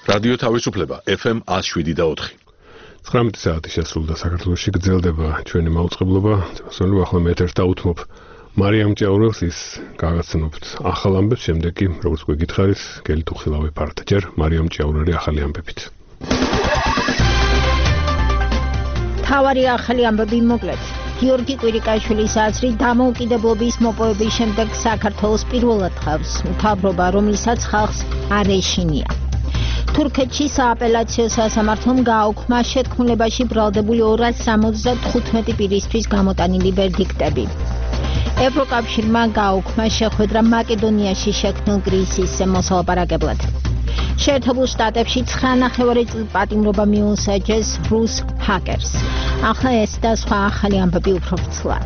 რადიო თავისუფლება FM 107.4. 19 საათი შესრულდა საქართველოში გრძელდება ჩვენი მაუწყებლობა. წესრიგში ახლა მე ერთ დავუთმობ მარიამ ჭიაურელს ის გაგაცნობთ ახალ ამბებს, შემდეგ კი როგორც გვეკითხარით, გელი თუხილავი ფართ. ჯერ მარიამ ჭიაურელი ახალი ამბებით. თავარი ახალი ამბები მოკლედ. გიორგი კვირიკაშვილის აზრით დამოუკიდებლობის მოპოვების შემდეგ საქართველოს პირველად ხავს მთავრობა, რომელსაც ხალხს არ ეშინია. თურქეთში სააპელაციო სასამართლომ გააუქმა შეთქმულებაში ბრალდებული 275 პირისთვის გამოტანილი ვერდიქტები. ევროკავშირმა გააუქმა შეხვედრა მაკედონიაში შექმნილ კრიზისზე მოსალაპარაკებლად. შეერთებულ შტატებში 9.5 წლის პატიმრობა მიუსაჯეს რუს ჰაკერს. ახლა ეს და სხვა ახალი ამბები უფრო ვრცლად.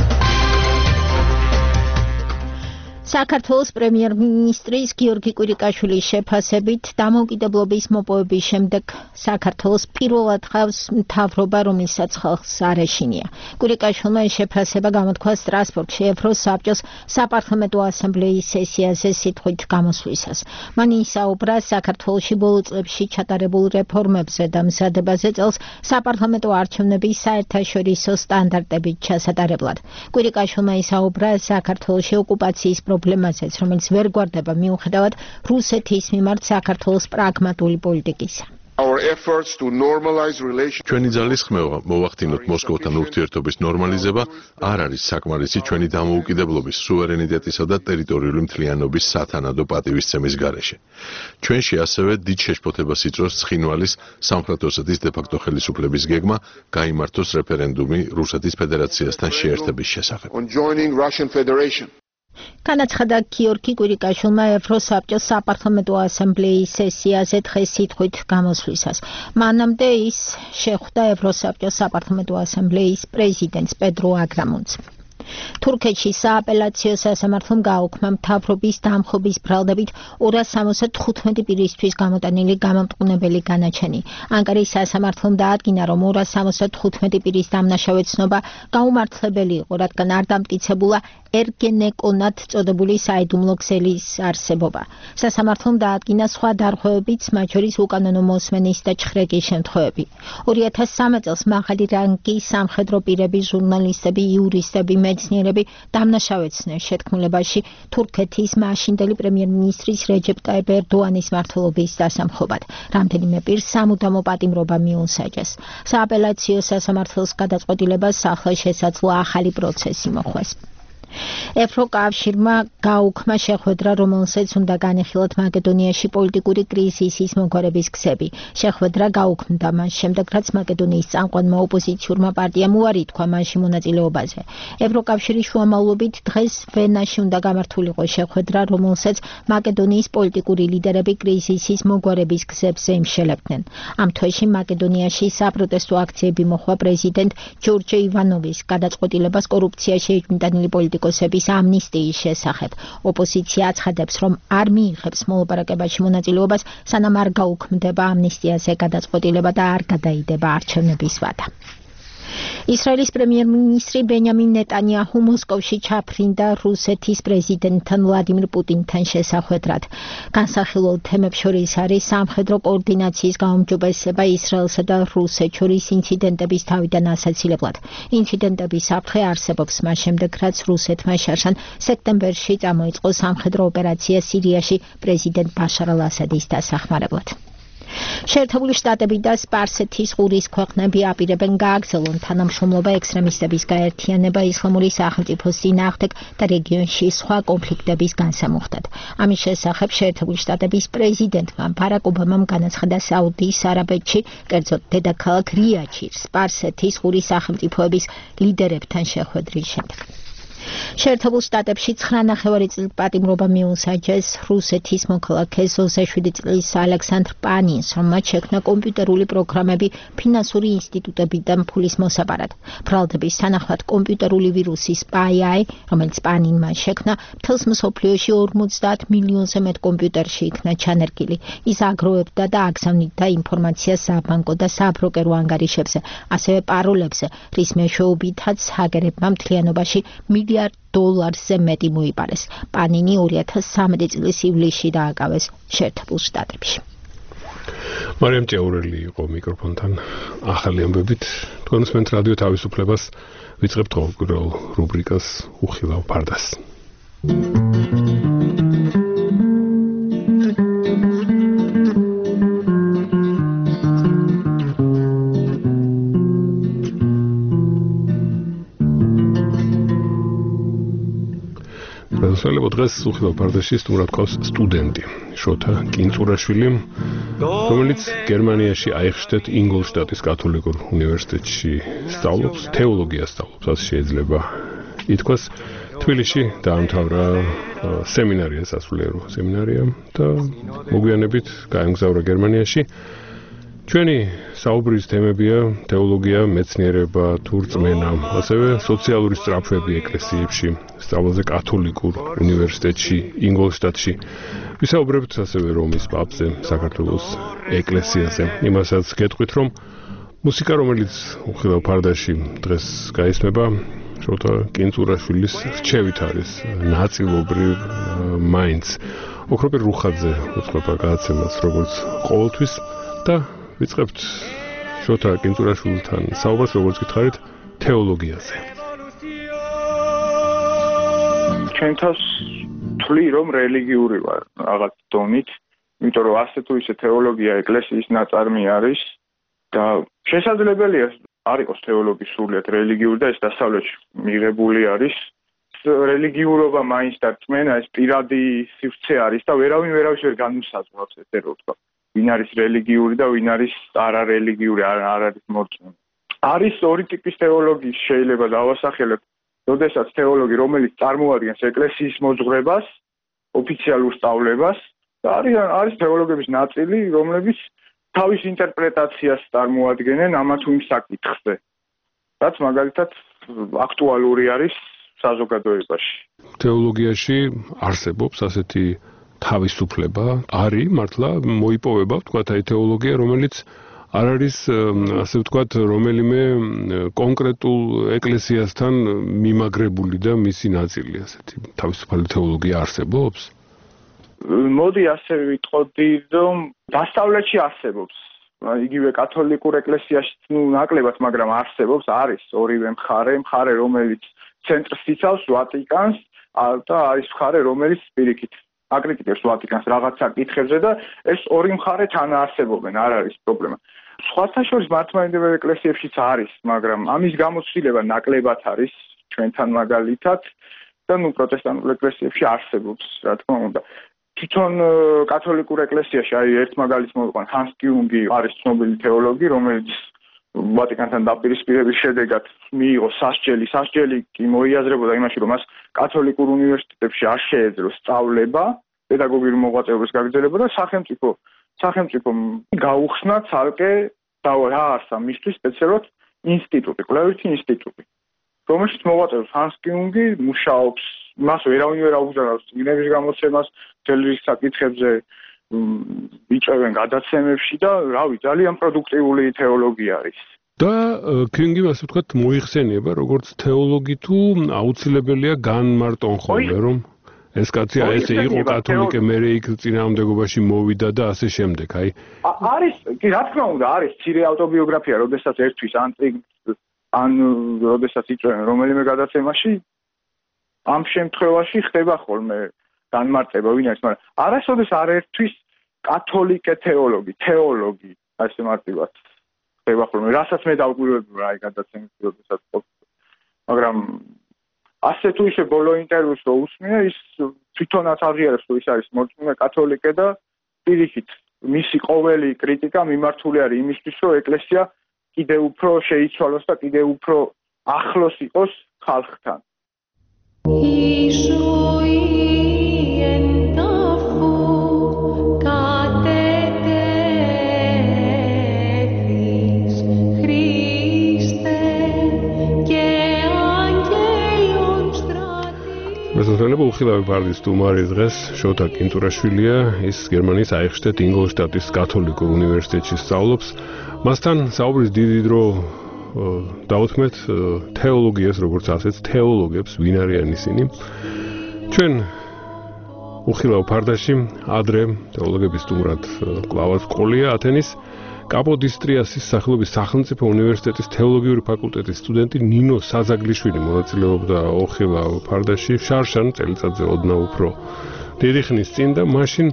საქართველოს პრემიერ-მინისტრის გიორგი კვირიკაშვილის შეფასებით დამოუკიდებლობის მოპოვების შემდეგ საქართველოს პირველად ხავს მთავრობა, რომელსაც ხალხს არ ეშინია. კვირიკაშვილმა ეს შეფასება გამოთქვა სტრასბურგში ევროსაბჭოს საპარლამენტო ასამბლეის სესიაზე სიტყვით გამოსვლისას. მან ისაუბრა საქართველოში ბოლო წლებში ჩატარებულ რეფორმებზე და მზადებაზე წელს საპარლამენტო არჩევნების საერთაშორისო სტანდარტებით ჩასატარებლად. კვირიკაშვილმა ისაუბრა საქართველოში ოკუპაციის პრობლემაზეც, რომელიც ვერ გვარდება მიუხედავად რუსეთის მიმართ საქართველოს პრაგმატული პოლიტიკისა. ჩვენი ძალისხმევა მოვახდინოთ მოსკოვთან ურთიერთობის ნორმალიზება არ არის საკმარისი ჩვენი დამოუკიდებლობის, სუვერენიტეტისა და ტერიტორიული მთლიანობის სათანადო პატივისცემის გარეშე. ჩვენში ასევე დიდ შეშფოთებას იწვევს ცხინვალის სამხრეთ ოსეთის დე-ფაქტო ხელისუფლების გეგმა გაიმართოს რეფერენდუმი რუსეთის ფედერაციასთან შეერთების შესახებ. განაცხადა გიორგი კვირიკაშვილმა ევროსაბჭოს საპარლამენტო ასამბლეის სესიაზე დღეს სიტყვით გამოსვლისას. მანამდე ის შეხვდა ევროსაბჭოს საპარლამენტო ასამბლეის პრეზიდენტს პედრო აგრამონს. თურქეთში სააპელაციო სასამართლომ გააუქმა მთავრობის დამხობის ბრალდებით 275 პირისთვის გამოტანილი გამამტყუნებელი განაჩენი. ანკარის სასამართლომ დაადგინა, რომ 275 პირის დამნაშავე ცნობა გაუმართლებელი იყო, რადგან არ დამტკიცებულა ერგენეკონად წოდებული საიდუმლო ქსელის არსებობა. სასამართლომ დაადგინა სხვა დარღვევებიც, მათ შორის უკანონო მოსმენის და ჩხრეკის შემთხვევები. 2013 წელს მაღალი რანგის სამხედრო პირები, ჟურნალისტები, იურისტები, მეცნიერები დამნაშავეცნეს შეთქმულებაში თურქეთის მაშინდელი პრემიერ-მინისტრის რეჯეპ ტაიპ ერდოანის მმართველობის დასამხობად. რამდენიმე პირს სამუდამო პატიმრობა მიუსაჯეს. სააპელაციო სასამართლოს გადაწყვეტილებას ახლა შესაძლოა ახალი პროცესი მოხვდეს. ევროკავშირმა გააუქმა შეხვედრა, რომელსაც უნდა განეხილოთ მაკედონიაში პოლიტიკური კრიზისის მოგვარების გზები. შეხვედრა გააუქმდა მას შემდეგ, რაც მაკედონიის წამყვანმა ოპოზიციურმა პარტიამ უარი თქვა მასში მონაწილეობაზე. ევროკავშირის შუამავლობით დღეს ვენაში უნდა გამართულიყო შეხვედრა, რომელსაც მაკედონიის პოლიტიკური ლიდერები კრიზისის მოგვარების გზებზე იმშელებდნენ. ამ თვეში მაკედონიაში საპროტესტო აქციები მოხდა პრეზიდენტ ჯორჯ ივანოვის გადაწყვეტილებას კორუფციაში ეჭვმიტანილი პოლიტიკოსების ამნისტიის შესახებ. ოპოზიცია აცხადებს, რომ არ მიიღებს მოლაპარაკებაში მონაწილეობას, სანამ არ გაუქმდება ამნისტიაზე გადაწყვეტილება და არ გადაიდება არჩევნების ვადა. ისრაელის პრემიერ-მინისტრი ბენიამინ ნეტანიაჰუ მოსკოვში ჩაფრინდა რუსეთის პრეზიდენტთან ვლადიმირ პუტინთან შესახვედრად. განსახილველ თემებს შორის არის სამხედრო კოორდინაციის გაუმჯობესება ისრაელსა და რუსეთს შორის ინციდენტების თავიდან ასაცილებლად. ინციდენტების საფრთხე არსებობს მას შემდეგ, რაც რუსეთმა შარშან სექტემბერში წამოიწყო სამხედრო ოპერაცია სირიაში პრეზიდენტ ბაშარ ალ-ასადის დასახმარებლად. შეერთებული შტატები და სპარსეთის ყურის ქვეყნები აპირებენ გააგრძელონ თანამშრომლობა ექსტრემისტების გაერთიანება ისლამური სახელმწიფოს წინააღმდეგ და რეგიონში სხვა კონფლიქტების განსამუხტად. ამის შესახებ შეერთებული შტატების პრეზიდენტმა ბარაკ ობამამ განაცხადა საუდის არაბეთში, კერძოდ დედაქალაქ რიადში, სპარსეთის ყურის სახელმწიფოების ლიდერებთან შეხვედრის შემდეგ. შეერთებულ შტატებში 9.5 წლის პატიმრობა მიუსაჯეს რუსეთის მოქალაქე 27 წლის ალექსანდრ პანინს, რომ მათ შექმნა კომპიუტერული პროგრამები ფინანსური ინსტიტუტებიდან ფულის მოსაპარად. ბრალდების თანახმად კომპიუტერული ვირუსი SpyEye, რომელიც პანინმა შექმნა, მთელს მსოფლიოში 50 მილიონზე მეტ კომპიუტერში იქნა ჩანერგილი. ის აგროვებდა და აგზავნიდა ინფორმაციას საბანკო და საბროკერო ანგარიშებზე, ასევე პაროლებზე, რის მეშვეობითაც ჰაკერებმა მთლიანობაში $1 მილიარდზე მეტი მოიპარეს. პანინი 2013 წლის ივლისში დააკავეს შეერთებულ შტატებში. მარიამ ჭეურელი იყო მიკროფონთან ახალი ამბებით. თქვენ უსმენთ რადიო თავისუფლებას, ვიწყებთ ყოველკვირეულ რუბრიკას უხილავ ფარდას. სულელო დღეს უხილავ ფარდაში სტუმრად ყავს სტუდენტი შოთა კინწურაშვილი, რომელიც გერმანიაში აიხშტეთ ინგოლშტატის კათოლიკურ უნივერსიტეტში სწავლობს, თეოლოგიას სწავლობს, ასე შეიძლება ითქვას. თბილისში დაამთავრა სემინარია, სასულიერო სემინარია და მოგვიანებით გაემგზავრა გერმანიაში. ჩვენი საუბრის თემებია თეოლოგია, მეცნიერება, თუ რწმენა, ასევე სოციალური სწრაფვები ეკლესიებში, სწავლაზე კათოლიკურ უნივერსიტეტში, ინგოლშტატში. ვისაუბრებთ ასევე რომის პაპზე, საქართველოს ეკლესიაზე. იმასაც გეტყვით, რომ მუსიკა, რომელიც უხილავ ფარდაში დღეს გაისმება, შოთა კინწურაშვილის რჩევით არის ნაწილობრივ მაინც. ოქროპირ რუხაძე უწყება გადაცემას, როგორც ყოველთვის და ვიწყებთ შოთა კინწურაშვილთან საუბარს, როგორც გითხარით, თეოლოგიაზე. ჩვენ თავს თვლი, რომ რელიგიური ვარ რაღაც დონით, იმიტომ რომ ასე თუ ისე თეოლოგია ეკლესიის ნაწარმი არის და შესაძლებელია არ იყოს თეოლოგი სრულიად რელიგიური და ეს დასავლეთში მიღებული არის. რელიგიურობა მაინც და რწმენა ეს პირადი სივრცე არის და ვერავინ ვერავის ვერ განუსაზღვრავს, ესე რომ ვთქვა. ვინ არის რელიგიური და ვინ არის არარელიგიური, არ არის მორწმუნე. არის ორი ტიპის თეოლოგი შეიძლება დავასახელებ. როდესაც თეოლოგი, რომელიც წარმოადგენს ეკლესიის მოძღვრებას, ოფიციალურ სწავლებას და არის თეოლოგების ნაწილი, რომლებიც თავის ინტერპრეტაციას წარმოადგენენ ამა თუ იმ საკითხზე. რაც მაგალითად აქტუალური არის საზოგადოებაში. თეოლოგიაში არსებობს ასეთი თავისუფლება, არის მართლა მოიპოვება, ვთქვათ, აი თეოლოგია, რომელიც არ არის, ასე ვთქვათ, რომელიმე კონკრეტულ ეკლესიასთან მიმაგრებული და მისი ნაწილი, ასეთი თავისუფალი თეოლოგია არსებობს? მოდი ასე ვიტყოდი, რომ დასავლეთში არსებობს. იგივე კათოლიკურ ეკლესიაში ნაკლებად, მაგრამ არსებობს, არის ორივე მხარე, რომელიც ცენტრს იცავს ვატიკანს და არის მხარე, რომელიც პირიქით აკრიტიკებს ვატიკანს რაღაც საკითხებზე და ეს ორი მხარე თან არსებობენ, არ არის პრობლემა. სხვათა შორის მართლმადიდებელ ეკლესიებშიც არის, მაგრამ ამის გამოცდილება ნაკლებად არის ჩვენთან მაგალითად და პროტესტანტულ ეკლესიებში არსებობს, რა თქმა უნდა. თვითონ კათოლიკურ ეკლესიაში აი ერთ მაგალითს მოვიყვან, ჰანს კიუნგი არის ცნობილი თეოლოგი, რომელიც ვატიკანთან დაპირისპირების შედეგად მიიღო სასჯელი კი მოიაზრებოდა იმაში, რომ მას კათოლიკურ უნივერსიტეტებში არ შეეძლო სწავლება, პედაგოგიური მოღვაწეობის გაგრძელება და სახელმწიფო გაუხსნა ცალკე დაარსა მისთვის სპეციალურად ინსტიტუტი, კვლევითი ინსტიტუტი, რომელშიც მოღვაწეობს ჰანს კიუნგი, მუშაობს, მას ვერავინ ვერ აუგზავნავს წიგნების გამოცემას, თელრის საკითხებზე იწევენ გადაცემებში და რავი, ძალიან პროდუქტიული თეოლოგი არის. და კიუნგი, ასე ვთქვათ, მოიხსენიება როგორც თეოლოგი თუ აუცილებელია განმარტონხოლმე, რომ ეს კაცი ესე იყო კათოლიკე, მერე იქ წინააღმდეგობაში მოვიდა და ასე შემდეგ, აი. არის, კი, რა თქმა უნდა, არის ცირე ავტობიოგრაფია, როდესაც ერთვის ან როდესაც იწვევენ რომელიმე გადაცემაში, ამ შემთხვევაში ხდება ხოლმე განმარტება, ვინ არის, მაგრამ არასოდეს არ ერთვის კათოლიკე თეოლოგი, ასე მარტივად ხდება ხოლმე, რასაც მე დავკვირვებდი რა გადაცემის როდესაც ყოფილი. მაგრამ ასე თუ ისე ბოლო ინტერვიუს რო უსმია, ის თვითონაც აღიარებს, რომ ის არის მორწმუნე კათოლიკე და პირიქით, მისი ყოველი კრიტიკა მიმართული არის იმისთვის, რომ ეკლესია კიდევ უფრო შეიცვალოს და კიდევ უფრო ახლოს იყოს ხალხთან. მესმელებო უხილავი ფარდის სტუმარი დღეს შოთა კინწურაშვილია, ის გერმანიის აიხშტეთ ინგოლშტატის კათოლიკურ უნივერსიტეტში სწავლობს. მასთან საუბრის დიდი დრო დავუთმეთ თეოლოგიას, როგორც ასეთ თეოლოგებს, ვინ არიან ისინი. ჩვენ უხილავ ფარდაში ადრე თეოლოგების სტუმრად კლავას ყოლია ათენის კაპოდისტრიასის სახელობის სახელმწიფო უნივერსიტეტის თეოლოგიური ფაკულტეტის სტუდენტი ნინო საზაგლიშვილი მონაწილეობდა უხილავ ფარდაში შარშან წელიწადზე ოდნავ უფრო დიდი ხნის წინ და მაშინ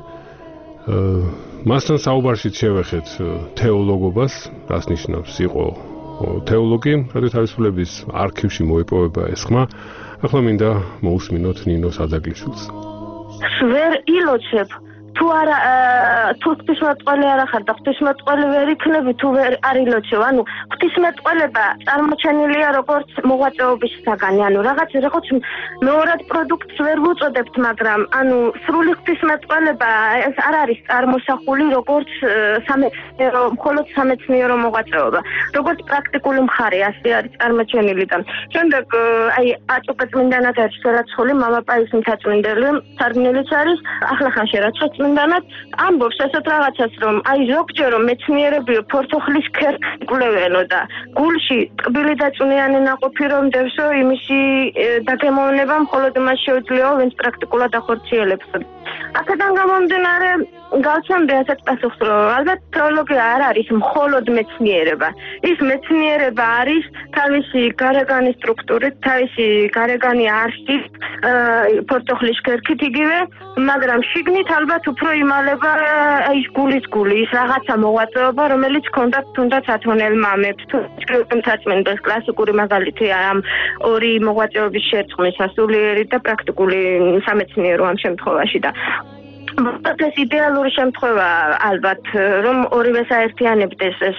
მასთან საუბარშიც შევეხეთ თეოლოგობას, რას ნიშნავს იყო თეოლოგი, რადგან თავისუფლების არქივში მოიპოვება ეს ხმა. ახლა მინდა მოусმინოთ ნინო საზაგლიშვილს. ვერ ილოცებ თუ არა თუ ღვთისმეტყველი არ ახარ და ღვთისმეტყველი ვერ იქნები თუ ვერ არ ილოცევ. ანუ ღვთისმეტყველება წარმოჩენილია როგორც მოღვაწეობის საგანი. ანუ რაღაც მეორად პროდუქტს ვერ ვუწოდებთ, მაგრამ ანუ სრული ღვთისმეტყველება ეს არ არის წარმოსახული როგორც სამეცნიერო, მხოლოდ სამეცნიერო მოღვაწეობა. როგორც პრაქტიკული მხარე ასე არის წარმოჩენილი და შემდეგ აი აწუყე წმინდანად არის სერაცხული მამაპაის მთაწმინდელი, სარგნელიც არის ახლახანში რაც წმინდანად ამბობს ესეთ რაღაცას რომ აი ზოგჯერ მეცნიერებიო ფორთოხლის ქერქს იკვლევენო და გულში ტკბილი და წვნიანი ნაყოფი რომ დევსო იმისი დაგემოვნება მხოლოდ მას შეუძლია ვინც პრაქტიკულად ახორციელებს. აქედან გამომდინარე გავცემდი ასეთ პასუხს რომ ალბათ თეოლოგია არ არის მხოლოდ მეცნიერება. ის მეცნიერება არის თავისი გარეგანი სტრუქტურით, თავისი გარეგანი არსით, ფორთოხლის ქერქით იგივე, მაგრამ შიგნით ალბათ უფრო იმალება ის გულის გული, ის რაღაცა მოღვაწეობა, რომელიც ჰქონდათ თუნდაც ათონელ მამებს, თუ მთაწმინდეს კლასიკური მაგალითია ამ ორი მოღვაწეობის შერწყმის, სასულიერი და პრაქტიკული სამეცნიერო ამ შემთხვევაში და ეს იდეალური შემთხვევა ალბათ რომ ორივე საერთიანებდეს ეს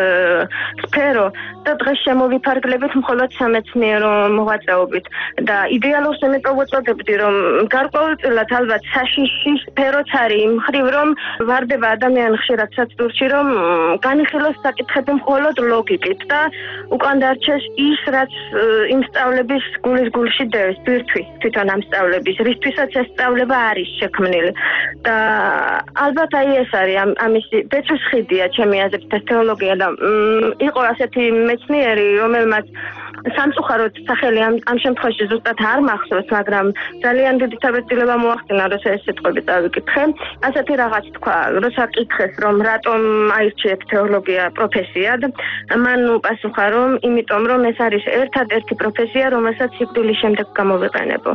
სფერო და დღეს შემოვიფარგლებით მხოლოდ სამეცნიერო მოღვაწეობით და იდეალურს იმიტომ ვუწოდებდი რომ გარკვეულწილად ალბათ საშიში სფეროც არის იმ მხრივ რომ ვარდება ადამიანი ხშირად საწურში რომ განიხილოს საკითხები მხოლოდ ლოგიკით და უკან დარჩეს ის რაც იმ სწავლების გულის გულში დევს ბირთვი თვითონ ამ სწავლების რისთვისაც ეს სწავლება არის შექმნილი და ალბათ აი ეს არის ამის ბეწვის ხიდია ჩემი აზრით ეს თეოლოგია და იყო ასეთი მეცნიერი რომელმაც სამწუხაროდ სახელი ამ შემთხვევაში ზუსტად არ მახსოვს მაგრამ ძალიან დიდი თავისუფლება მოახდინა როცა ეს სიტყვები წავიკითხე ასეთი რაღაც თქვა როცა კითხეს რომ რატომ აირჩიეთ თეოლოგია პროფესიად მან უპასუხა რომ იმიტომ რომ ეს არის ერთადერთი პროფესია რომელსაც სიკვდილის შემდეგ გამოვიყენებო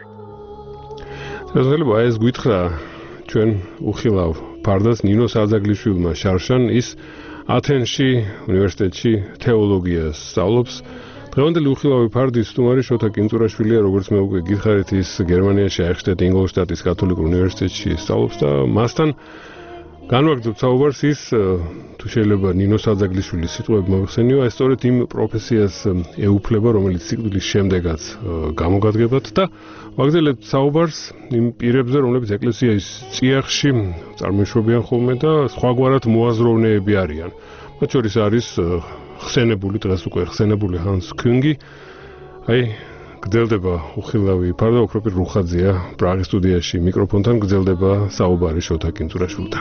შეიძლება ეს გითხრა ჩვენ უხილავ ფარდას ნინო საზაგლიშვილმა შარშან ის ათენში უნივერსიტეტში თეოლოგიას სწავლობს დღევანდელი უხილავი ფარდის სტუმარი შოთა კინწურაშვილია როგორც მე უკვე გითხარით ის გერმანიაში აიხშტეთ ინგოლშტატის კათოლიკურ უნივერსიტეტში სწავლობს და მასთან განვაგრძობთ საუბარს ის თუ შეიძლება ნინო საზაგლიშვილის სიტყვები მოიხსენიო ეს სწორედ იმ პროფესიას ეუფლება რომელიც სიკვდილის შემდეგაც გამოგადგებათ და ვაგრძელებთ საუბარს იმ პირებზე რომლებიც ეკლესიის წიაღში წარმოიშვებიან ხოლმე და სხვაგვარად მოაზროვნეები არიან მათ შორის არის ხსენებული დღეს უკვე ხსენებული ჰანს კუნგი აი გრძელდება უხილავი ფარდა ოქროპირ რუხაძეა პრაღის სტუდიაში მიკროფონთან გრძელდება საუბარი შოთა კინწურაშვილთან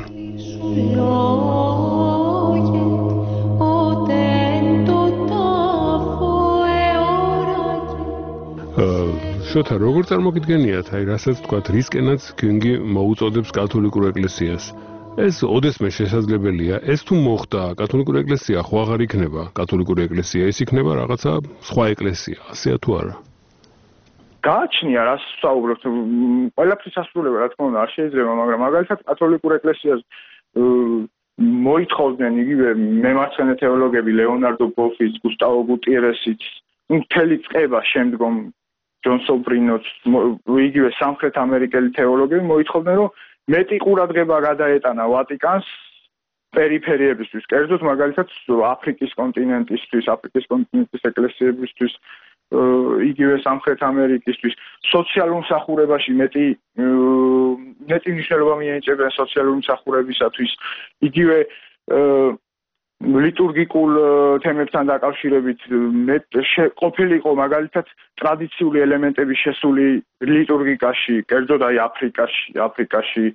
შოთა როგორ წარმოგიდგენიათ აი რასაც თქვათ რისკენაც კინგი მოუწოდებს კათოლიკურ ეკლესიას ეს ოდესმე შესაძლებელია ეს თუ მოხდა კათოლიკური ეკლესია ხო აღარ იქნება კათოლიკური ეკლესია ის იქნება რაღაცა სხვა ეკლესია ასეა თუ არა გააჩნია რას ვსაუბრობთ ყველაფრის ასრულება რა თქმა უნდა არ შეიძლება მაგრამ მაგალითად კათოლიკურ ეკლესიას მოითხოვდნენ იგივე მემარცხენე თეოლოგები ლეონარდო ბოფის გუსტავო გუტიერესიც მთელი წება შემდგომ ჯონ სობრინოც იგივე სამხრეთ ამერიკელი თეოლოგები მოითხოვდნენ რომ მეტი ყურადღება გადაეტანა ვატიკანს პერიფერიებისთვის კერძოდ მაგალითად აფრიკის კონტინენტისთვის აფრიკის კონტინენტის ეკლესიებისთვის იგივე სამხრეთ ამერიკისთვის სოციალურ მსახურებაში მეტი მნიშვნელობა მიენიჭებიან სოციალური მსახურებისათვის იგივე ლიტურგიკულ თემებთან დაკავშირებით ყოფილიყო მაგალითად ტრადიციული ელემენტების შესული ლიტურგიკაში კერძოდ აი აფრიკაში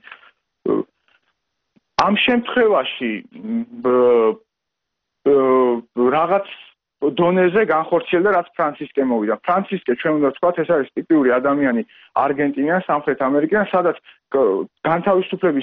ამ შემთხვევაში რაღაც დონეზე განხორციელდა, რაც ფრანცისკე მოვიდა. ფრანცისკე, ჩვენ უნდა ვთქვათ, ეს არის ტიპიური ადამიანი არგენტინიდან, სამხრეთ ამერიკიდან, სადაც განთავისუფლების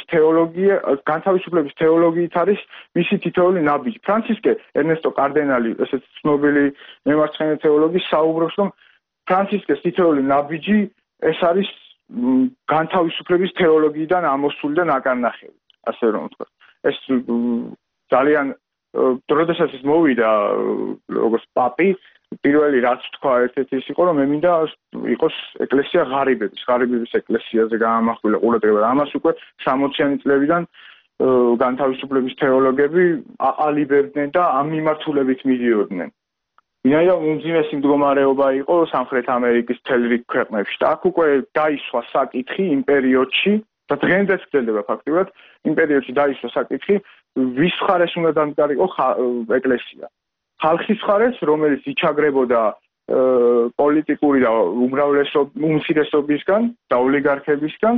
თეოლოგიით არის მისი თითოეული ნაბიჯი. ფრანცისკე ერნესტო კარდენალი, ესეც ცნობილი მემარცხენე თეოლოგი, საუბრობს, რომ ფრანცისკეს თითოეული ნაბიჯი ეს არის განთავისუფლების თეოლოგიიდან ამოსული და ნაკარნახევი, ასე რომ ვთქვათ. ეს ძალიან როდესაც ის მოვიდა როგორც პაპი, პირველი რაც თქვა ერთ-ერთი ის იყო, რომ მე მინდა იყოს ეკლესია ღარიბების ეკლესიაზე გაამახვილა ყურადღება. ამას უკვე 60-იანი წლებიდან განთავისუფლების თეოლოგები აყალიბებდნენ და ამ მიმართულებით მიდიოდნენ. ვინაიდან უმძიმესი მდგომარეობა იყო სამხრეთ ამერიკის მთელ რიგ ქვეყნებში და აქ უკვე დაისვა საკითხი იმ პერიოდში და დღემდეც გრძელდება ფაქტობრივად იმ პერიოდში დაისვა საკითხი ვის მხარეს უნდა დამდგარიყო ეკლესია. ხალხის მხარეს, რომელიც იჩაგრებოდა პოლიტიკური და უმცირესობისგან და ოლიგარქებისგან,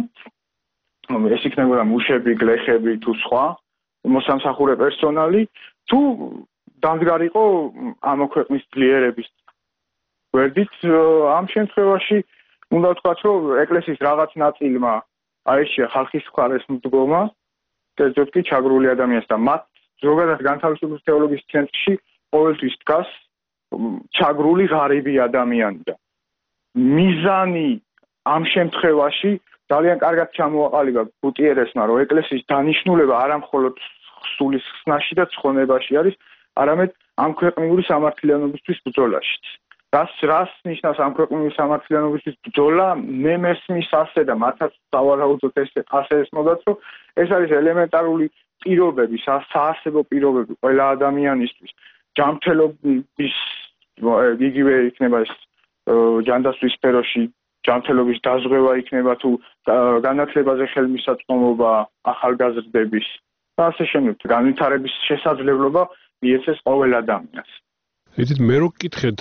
ეს იქნებოდა მუშები, გლეხები თუ სხვა მოსამსახურე პერსონალი, თუ დამდგარიყო ამ ქვეყნის ძლიერების გვერდით. ამ შემთხვევაში უნდა ვთქვათ, რომ ეკლესიის რაღაც ნაწილმა აირჩია ხალხის მხარეს მდგომა და ზოგადად კი ჩაგრული ადამიანს და მათ ზოგადად განთავისუფლების თეოლოგიის ცენტრში ყოველთვის დგას ჩაგრული ღარიბი ადამიანი და მიზანი ამ შემთხვევაში ძალიან კარგად ჩამოაყალიბა გუტიერესმა, რომ ეკლესიის დანიშნულება არა მხოლოდ სულის ხსნაში და ცხონებაში არის, არამედ ამ ქვეყნიური სამართლიანობისთვის ბრძოლაშიც. რას ნიშნავს ამ ქვეყნიური სამართლიანობისთვის ბრძოლა? მე მესმის ასე და მათაც სავარაუდოდ ასე ესმოდათ, რომ ეს არის ელემენტარული პირობები, საარსებო პირობები ყველა ადამიანისთვის. ჯანმრთელობის იგივე იქნება ეს ჯანდაცვის სფეროში ჯანმრთელობის დაზღვევა იქნება თუ განათლებაზე ხელმისაწვდომობა ახალგაზრდების და ასე შემდეგ განვითარების შესაძლებლობა მიეცეს ყოველ ადამიანს. იცით, მე რო გკითხეთ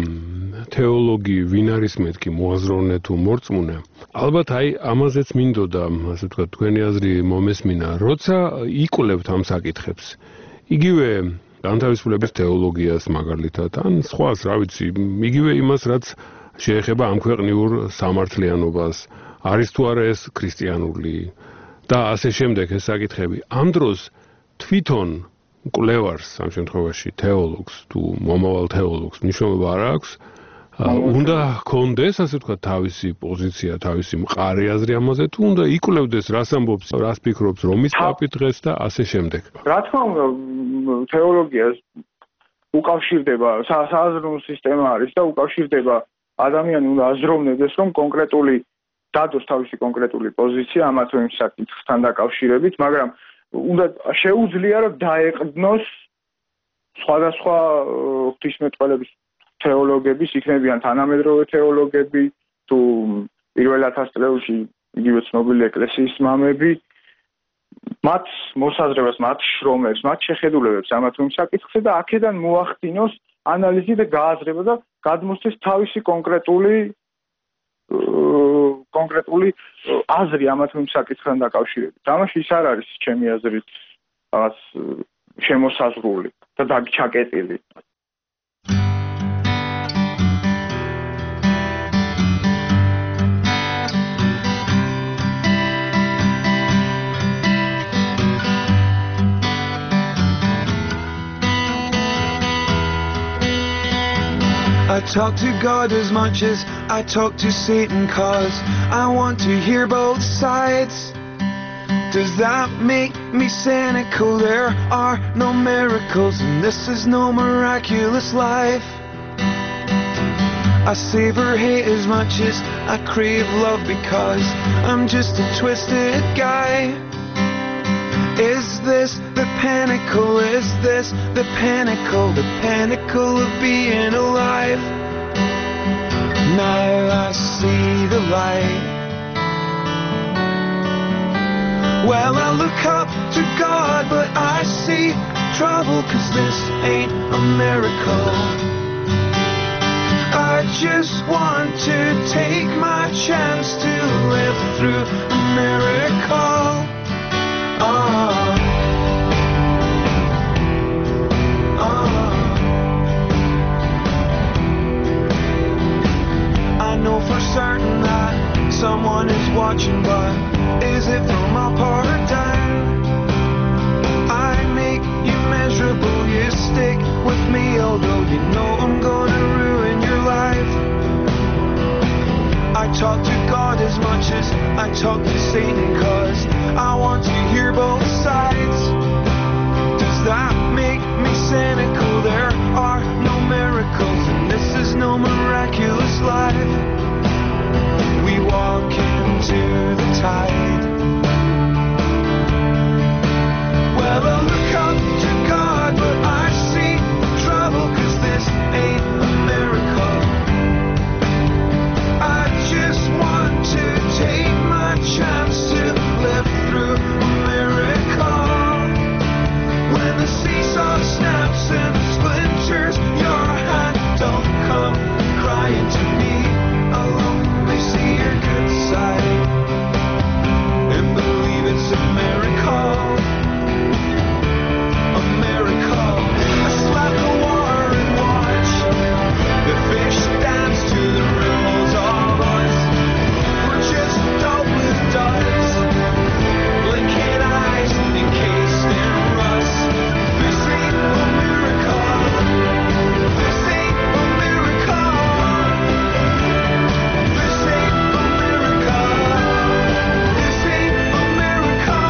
თეოლოგი ვინ არის მეთქი, მოაზროვნე თუ მორწმუნე, ალბათ აი ამაზეც მინდოდა, ასე ვთქვათ, თქვენი აზრი მომესმინა, როცა იკვლევთ ამ საკითხებს. იგივე განთავისუფლების თეოლოგიას მაგალითად, ან სხვას, რა ვიცი, იგივე იმას, რაც შეეხება ამ ქვეყნიურ სამართლიანობას, არის თუ არა ეს ქრისტიანული და ასე შემდეგ ეს საკითხები. ამ დროს თვითონ კვლევარს, ამ შემთხვევაში თეოლოგს თუ მომავალ თეოლოგს მნიშვნელობა არ აქვს, უნდა ჰქონდეს, ასე ვთქვათ, თავისი პოზიცია, თავისი მყარი აზრი ამაზე, თუ უნდა იკვლევდეს, რას ამბობს, რას ფიქრობს რომის პაპი დღეს და ასე შემდეგ. რა თქმა უნდა, თეოლოგია უკავშირდება, სააზროვნო სისტემა არის და უკავშირდება ადამიანი უნდა აზროვნდეს, რომ კონკრეტული დადოს თავისი კონკრეტული პოზიცია ამა თუ იმ საკითხთან დაკავშირებით, მაგრამ უნდა შეუძლია რომ დაეყრდნოს სხვადასხვა ღვთისმეტყველების თეოლოგების, იქნებიან თანამედროვე თეოლოგები თუ პირველ 1000 წლებში იგივე ცნობილი ეკლესიის მამები, მათ მოსაზრებას, მათ შრომებს, მათ შეხედულებებს ამა თუ იმ საკითხზე და აქედან მოახდინოს ანალიზი და გააზრება და გადმოსცეს თავისი კონკრეტული აზრი ამა თუ იმ საკითხთან დაკავშირებით. ამაში ის არ არის ჩემი აზრით რაღაც შემოსაზღვრული და დაგჩაკეტილი. I talk to God as much as I talk to Satan, 'cause I want to hear both sides. Does that make me cynical? There are no miracles and this is no miraculous life. I savor hate as much as I crave love, because I'm just a twisted guy. Is this the pinnacle? Is this the pinnacle? The pinnacle of being alive? Now I see the light. Well, I look up to God, but I see trouble, 'cause this ain't a miracle. I just want to take my chance to live through a miracle. someone is watching, but is it from a paradigm? I make you miserable, you stick with me, although you know I'm gonna ruin your life. I talk to God as much as I talk to Satan, cause I want to hear both sides. Does that make me cynical? There are no miracles, and this is no miraculous life. We walk into the tide. Well, I look up to God, but I see trouble, cause this ain't a miracle. I just want to take my chance to live through a miracle. When the seesaw snaps and splinters your hand, don't come crying to me. I'll only see your good side and believe it's a miracle. A miracle. I slap the water and watch the fish dance to the rules of us. We're just dopeless duds, blinking eyes encased in rust. This ain't a miracle. This ain't a miracle. This ain't a miracle. This ain't a miracle.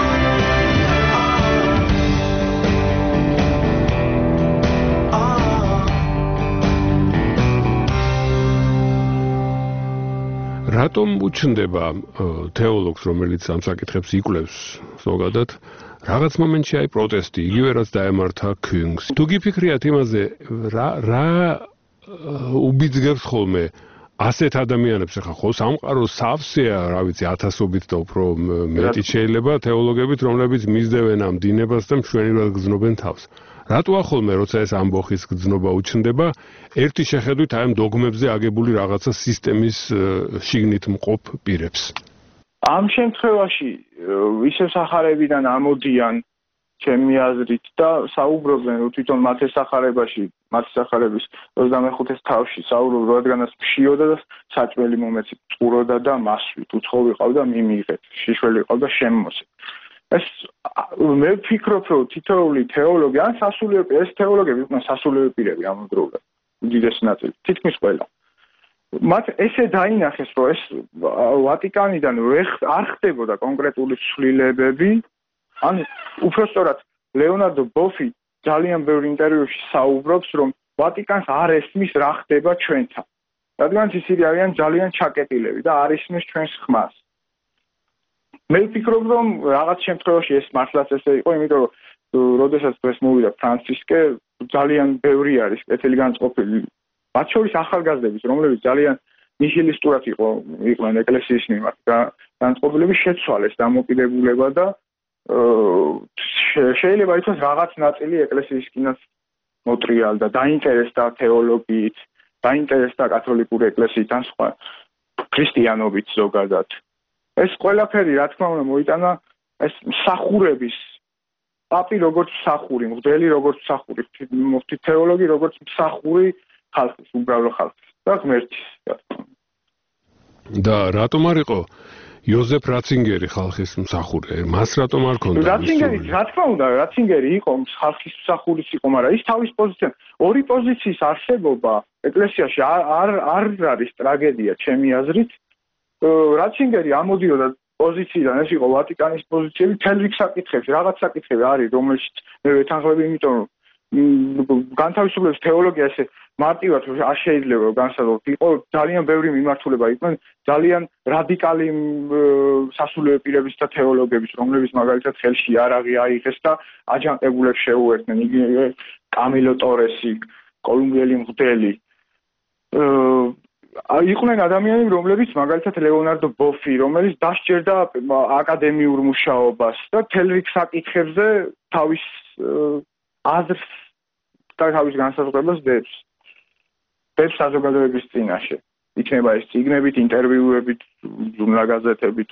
რატომ უჩნდება თეოლოგს, რომელიც ამ საკითხებს იკვლევს ზოგადად, რაღაც მომენტში აი პროტესტი, იგივე რაც დაემართა ქინგს. თუ გიფიქრიათ იმაზე, რა უბიძგებს ხოლმე ასეთ ადამიანებს, ახლა ხო სამყარო სავსეა, რა ვიცი, ათასობით და უფრო მეტი შეიძლება თეოლოგებით, რომლებიც მისდევენ ამ დინებას და მშვენივრად გრძნობენ თავს. რატოა ხოლმე, როცა ეს ამბოხის გრძნობა უჩნდება, ერთი შეხედვით აი ამ დოგმებზე აგებული რაღაცა სისტემის შიგნით მყოფ პირებს? ამ შემთხვევაში ისე სახარებიდან ამოდიან ჩემი აზრით და საუბრობენ თვითონ მათ ესახარებაში, მათ სახარების 25-ს თავში საუბრობ, რადგანაც ფშიოდა და საჭმელი მომეცი წყუროდა და მასვით უცხო ვიყავდა მიმიღეთ, შიშველი ყავდა შემმოსე. ეს მე ვფიქრობ, რომ თითოეული თეოლოგი ან სასულიერო ეს თეოლოგები იყვნენ სასულიერო პირები ამავდროულად, უდიდესი ნაწილი, თითქმის ყველა. მათ ესე დაინახეს, რომ ეს ვატიკანიდან არ ხდებოდა კონკრეტული ცვლილებები, ან უпростоრად ლეონარდო ბოფი ძალიან ბევრ ინტერვიუში საუბრობს, რომ ვატიკანს არ ესმის რა ხდება ჩვენთან. რადგან ისინი არიან ძალიან ჩაკეტილები და არ ისმის ჩვენს ხმას. მე ვფიქრობ, რომ რაღაც შემთხვევაში ეს მართლაც ესე იყო, იმიტომ რომ როდესაც დღეს მოვიდა ფრანცისკე, ძალიან ბევრი არის კეთილი განწყობილი. მათ შორის ახალგაზრდების, რომლებიც ძალიან ნიჰილისტურად იყვნენ ეკლესიის მიმართ და განწყობილები შეცვალეს დამოკიდებულება და შეიძლება ითქვას რაღაც ნაწილი ეკლესიისკინაც მოტრიალდა, დაინტერესდა თეოლოგიით, დაინტერესდა კათოლიკური ეკლესიით ან სხვა ქრისტიანობით ზოგადად. ეს ყველაფერი, რა თქმა უნდა, მოიტანა ეს მსახურების პაპი როგორც მსახური, მღვდელი როგორც მსახური, თეოლოგი როგორც მსახური ხალხის, უბრალო ხალხის და ღმერთის. და რატომ არ იყო იოზეფ რაცინგერი ხალხის მსახური? მას რატომ არ ქონდა? რაცინგერი, რა თქმა უნდა, რაცინგერი იყო ხალხის მსახურის იყო, მაგრამ ის თავის პოზიცია, ორი პოზიციის არსებობა ეკლესიაში არ არის ტრაგედია, ჩემი აზრით. რაცინგერი ამოდიოდა პოზიციიდან, ეს იყო ვატიკანის პოზიციები, თელ რიგ საკითხებში, რაღაც საკითხები არის, რომელშიც მე ვეთანხმები, იმიტომ რომ განთავისუფლების თეოლოგია ესე მარტივად არ შეიძლება განსაზღვროთ. იყო ძალიან ბევრი მიმართულება, იყვნენ ძალიან რადიკალი სასულიერო პირების და თეოლოგების, რომლებიც მაგალითად ხელში იარაღი აიღეს და აჯანყებულებს შეუერთდნენ, იგივე კამილო ტორესი, კოლუმბიელი მღვდელი. იყვნენ ადამიანები, რომლებიც მაგალითად ლეონარდო ბოფი, რომელიც დასჯერდა აკადემიურ მუშაობას და თელ რიგ საკითხებზე თავის აზრს და თავის განსაზღვრებას დებს საზოგადოების წინაშე. იქნება ეს წიგნებით, ინტერვიუებით, ჟურნალ-გაზეთებით,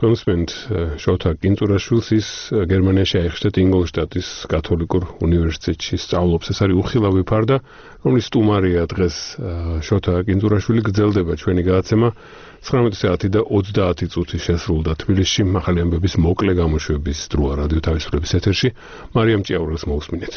თქვენსმენთ შოთა კინწურაშვილს ის გერმანიაში აიხშეთ ინგოლშტატის კათოლიკურ უნივერსიტეტში სწავლობს. ეს არის უხილავი ფარდა, რომლის სტუმარია დღეს შოთა კინწურაშვილი. გრძელდება ჩვენი გადაცემა 19 საათი და 30 წუთი შესრულდა თბილისში. ახალი ამბების მოკლე გამოშვების დროა რადიო თავისუფლების ეთერში. მარიამ ჭიაურელს მოусმინეთ.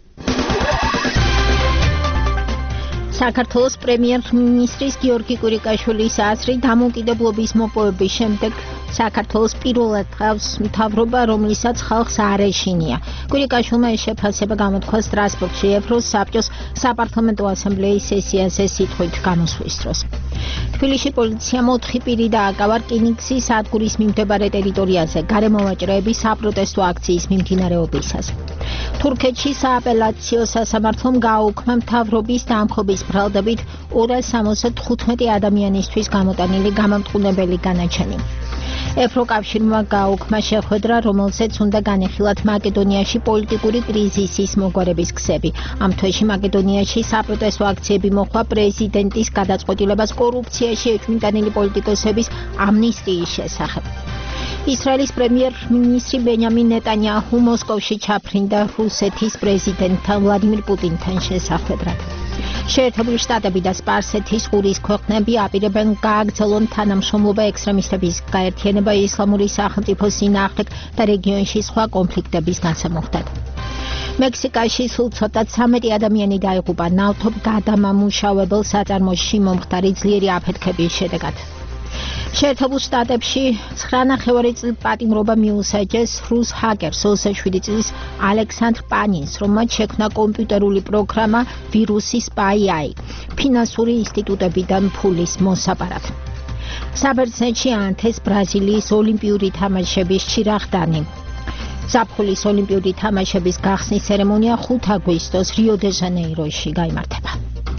საქართველოს პრემიერ-მინისტრის გიორგი კვირიკაშვილის აზრით დამოუკიდებლობის მოპოვების შემდეგ საქართველოს პირველად ყავს მთავრობა, რომლისაც ხალხს არ ეშინია. კვირიკაშვილმა ეს შეფასება გამოთქვა სტრასბურგში ევროს საბჭოს საპარლამენტო ასამბლეის სესიაზე სიტყვით გამოსვლის დროს. თბილისში პოლიციამ 4 პირი დააკავა რკინიგზის სადგურის მიმდებარე ტერიტორიაზე გარემოვაჭრეების საპროტესტო აქციის მიმდინარეობისას. თურქეთში სააპელაციო სასამართლომ გააუქმა მთავრობის დამხობის ბრალდებით 275 ადამიანისთვის გამოტანილი გამამტყუნებელი განაჩენი. ევროკავშირმა გააუქმა შეხვედრა, რომელზეც უნდა განეხილათ მაკედონიაში პოლიტიკური კრიზისის მოგვარების გზები. ამ თვეში მაკედონიაში საპროტესტო აქციები მოხდა პრეზიდენტის გადაწყვეტილებას კორუფციაში ეჭვმიტანილი პოლიტიკოსების ამნისტიის შესახებ. ისრაელის პრემიერ-მინისტრი ბენიამინ ნეტანიაჰუ მოსკოვში ჩაფრინდა რუსეთის პრეზიდენტთან ვლადიმირ პუტინთან შესახვედრად. შეერთებული შტატები და სპარსეთის ყურის ქვეყნები აპირებენ გააგრძელონ თანამშრომლობა ექსტრემისტების გაერთიანება ისლამური სახელმწიფოს წინააღმდეგ და რეგიონში სხვა კონფლიქტების გასამოხდად. მექსიკაში სულ ცოტა 13 ადამიანი დაიღუპა ნავთობ გადამამუშავებელ საწარმოში მომხდარი ძლიერი აფეთქების შედეგად. შეერთებულ შტატებში 9,5 წლის პატიმრობა მიუსაჯეს რუს ჰაკერს 27 წლის ალექსანდრ პანინს, რომელმაც შექმნა კომპიუტერული პროგრამა ვირუსი SpyEye ფინანსური ინსტიტუტებიდან ფულის მოსაპარად. საბერძნეთში ანთეს ბრაზილიის ოლიმპიური თამაშების ჩირაღდანი. ზაფხულის ოლიმპიური თამაშების გახსნის ცერემონია 5 აგვისტოს რიო-დე-ჟანეიროში გაიმართება.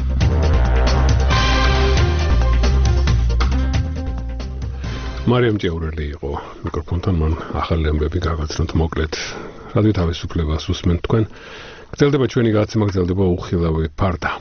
მარიამ ჭიაურელი იყო მიკროფონთან, მან ახალი ამბები გაგაცნოთ მოკლედ. რადიო თავისუფლებას უსმენთ თქვენ. გრძელდება ჩვენი გადაცემა, გრძელდება უხილავი ფარდა.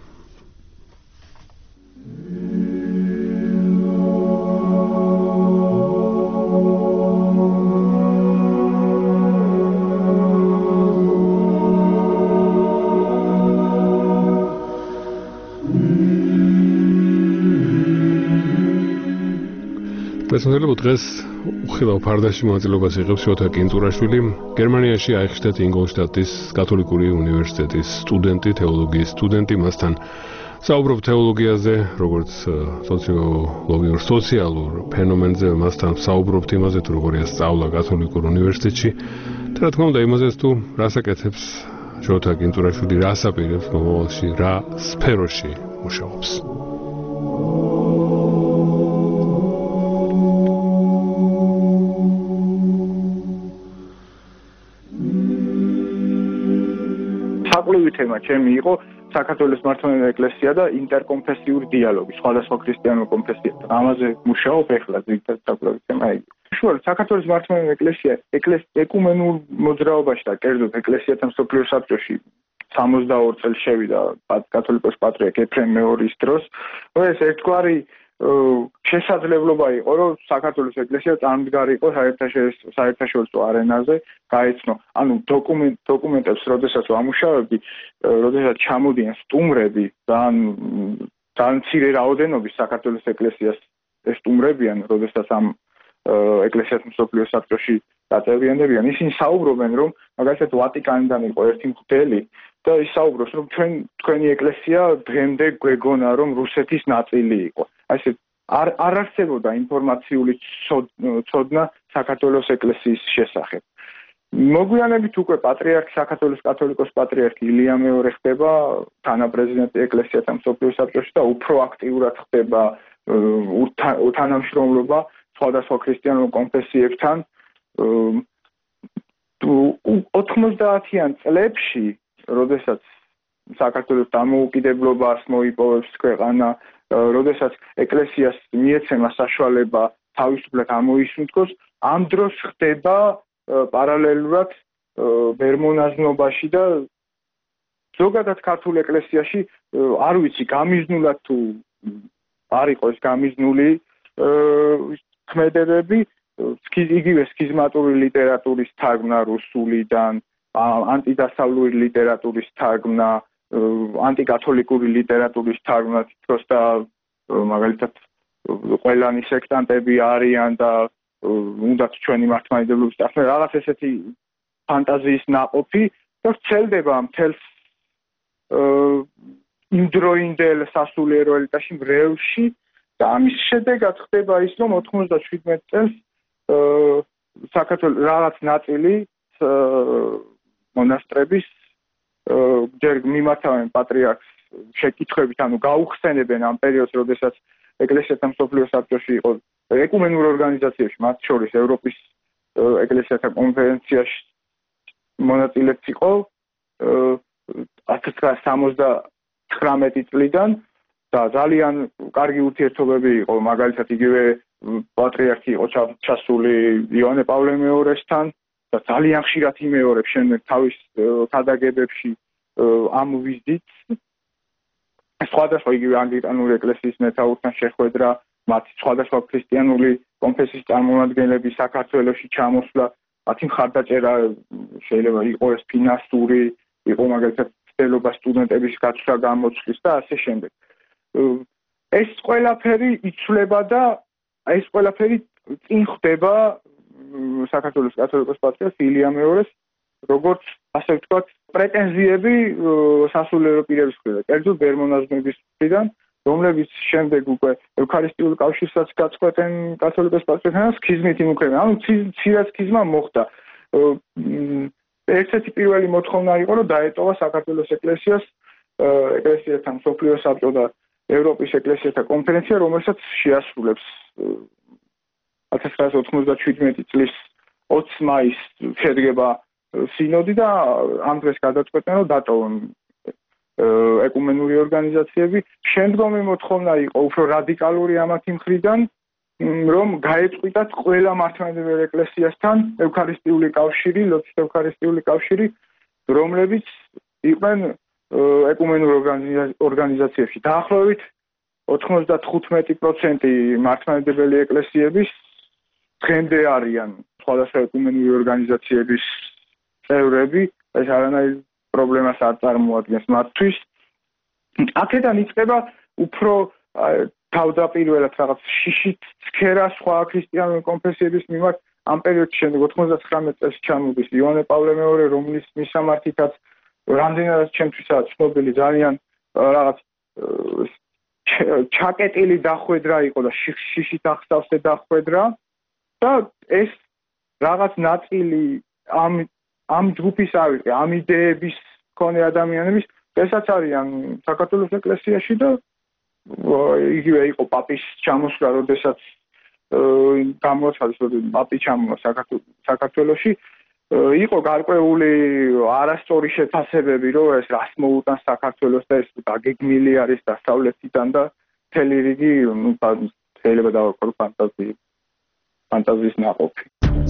პრეზიდენტი დღეს უხილავ ფარდაში მონაწილეობას იღებს შოთა კინწურაშვილი. გერმანიაში აიხშეთ ინგოლშტატის კათოლიკური უნივერსიტეტის სტუდენტი, თეოლოგიის სტუდენტი. მასთან საუბრობ თეოლოგიაზე, როგორც სოციალურ ფენომენზე. მასთან საუბრობთ იმაზე, თუ როგორია სწავლა კათოლიკურ უნივერსიტეტში. და რა თქმა უნდა, იმაზეც თუ რას აკეთებს შოთა კინწურაშვილი, რას აპირებს მომავალში, რა სფეროში მუშაობს. საკლუბი თემა ჩემი იყო საქართველოს მართლმადიდებელი ეკლესია და ინტერკონფესიური დიალოგი სხვადასხვა ქრისტიანულ კონფესიასთან. ამაზე მუშაობ ახლა ძირითადად საკლუბი თემა იგი. საქართველოს მართლმადიდებელი ეკლესია ეკუმენურ მოძრაობაში და კერძოდ ეკლესიათა მსოფლიო საბჭოში 62 წელს შევიდა კათოლიკოს პატრიარქ ეფრემ მეორის დროს. ეს ერთგვარი შესაძლებლობა იყო, რომ საქართველოს ეკლესია წარმდგარიყო საერთაშორისო არენაზე, გაეცნო. ანუ დოკუმენტებს, როდესაც ვამუშავებდი, როდესაც ჩამოდიან სტუმრები, ძალიან მცირე რაოდენობის საქართველოს ეკლესიას სტუმრებიან, როდესაც ამ ეკლესიას მსოფლიო საბჭოში დაწევრიანდებიან. ისინი საუბრობენ, რომ მაგალითად ვატიკანიდან იყო ერთი მღვდელი და ის საუბრობს, რომ თქვენი ეკლესია დღემდე გვეგონა, რომ რუსეთის ნაწილი იყო. ასე არ არსებობდა ინფორმაციული ცოდნა საქართველოს ეკლესიის შესახებ. მოგვიანებით უკვე საქართველოს კათოლიკოს პატრიარქი ილია მეორე ხდება თანაპრეზიდენტი ეკლესიათა მსოფლიო საბჭოში და უფრო აქტიურად ხდება თანამშრომლობა სხვადასხვა ქრისტიანულ კონფესიებთან. 90-იან წლებში, როდესაც საქართველოს დამოუკიდებლობას მოიპოვებს ქვეყანა, როდესაც ეკლესიას მიეცემა საშუალება თავისუფლად ამოისუნთქოს, ამ დროს ხდება პარალელურად ბერმონაზნობაში და ზოგადად ქართულ ეკლესიაში არ ვიცი გამიზნულად თუ არ იყო ეს გამიზნული ქმედებები, იგივე სქიზმატური ლიტერატურის თარგმნა რუსულიდან, ანტიდასავლური ლიტერატურის თარგმნა, ანტიკათოლიკური ლიტერატურის თარგმნა, თითქოს და მაგალითად ყველანი სექტანტები არიან და უნდათ ჩვენი მართლმადიდებლობის წარსულში რაღაც ესეთი ფანტაზიის ნაყოფი და ვრცელდება მთელს იმდროინდელ სასულიერო ელიტაში მრევლში და ამის შედეგად ხდება ის, რომ 97 წელს საქართველოს რაღაც ნაწილი მონასტრების ჯერ მიმართავენ პატრიარქს შეკითხვებით, ანუ გაუხსენებენ ამ პერიოდს, როდესაც ეკლესიათა მსოფლიო საბჭოში იყო ეკუმენურ ორგანიზაციებში, მათ შორის ევროპის ეკლესიათა კონფერენციაში მონაწილეც იყო 1979 წლიდან და ძალიან კარგი ურთიერთობები იყო, მაგალითად იგივე პატრიარქი იყო ჩასული იოანე პავლე მეორესთან და ძალიან ხშირად იმეორებს შემდეგ თავის ქადაგებებში ამ ვიზიტს. სხვადასხვა იგივე ანგლიკანური ეკლესიის მეთაურთან შეხვედრა, მათ სხვადასხვა ქრისტიანული კონფესიის წარმომადგენლები საქართველოში ჩამოსვლა, მათი მხარდაჭერა შეიძლება იყოს ფინანსური, იყო მაგალითად ცდილობა სტუდენტების გაცვლა გამოცვლის და ასე შემდეგ. ეს ყველაფერი იცვლება და ეს ყველაფერი წინ ხდება საქართველოს კათოლიკოს პატრიარქს ილია მეორეს, როგორც ასე ვთქვათ, პრეტენზიები სასულიერო პირების მხრიდან, კერძოდ ბერმონაზმების მხრიდან, რომლებიც შემდეგ უკვე ევქარისტიულ კავშირსაც გაწყვეტენ კათოლიკოს პატრიარქს სქიზმით იმუქრებენ. ანუ ცირად სქიზმა მოხდა. ერთ-ერთი პირველი მოთხოვნა იყო, რომ დაეტოვა საქართველოს ეკლესიას ეკლესიათა მსოფლიო საბჭო და ევროპის ეკლესიათა კონფერენცია, რომელსაც შეასრულებს 1997 წლის 20 მაისს შედგება სინოდი და ამ დღეს გადაწყვეტენ, რომ დატოვონ ეკუმენური ორგანიზაციები. შემდგომი მოთხოვნა იყო უფრო რადიკალური ამათი მხრიდან, რომ გაეწყვიტათ ყველა მართლმადიდებელ ეკლესიასთან ევქარისტიული კავშირი, ლოცვის ევქარისტიული კავშირი, რომლებიც იყვნენ ეკუმენურ ორგანიზაციებში. დაახლოებით 95% მართლმადიდებელი ეკლესიების დღემდე არიან სხვადასხვა ეკუმენური ორგანიზაციების წევრები, ეს არანაირ პრობლემას არ წარმოადგენს მათთვის. აქედან იწყება უფრო თავდაპირველად რაღაც შიშით ცქერა სხვა ქრისტიანული კონფესიების მიმართ ამ პერიოდში შემდეგ 99 წელს ჩამოდის იოანე პავლე მეორე, რომლის მისამართითაც რამდენადაც ჩემთვისაც ცნობილი ძალიან რაღაც ჩაკეტილი დახვედრა იყო და შიშით ახსავსე დახვედრა და ეს რაღაც ნაწილი ამ ჯგუფის ავიღე, ამ იდეების მქონე ადამიანების, ესაც არიან საქართველოს ეკლესიაში და იგივე იყო პაპის ჩამოსვლა, როდესაც გამოაცხადეს, რომ პაპი ჩამოვა საქართველოში, იყო გარკვეული არასწორი შეფასებები, რომ ეს რას მოუტანს საქართველოს და ეს დაგეგმილი არის დასავლეთიდან და მთელი რიგი შეიძლება დავაკარგო ფანტაზიის ნაყოფი.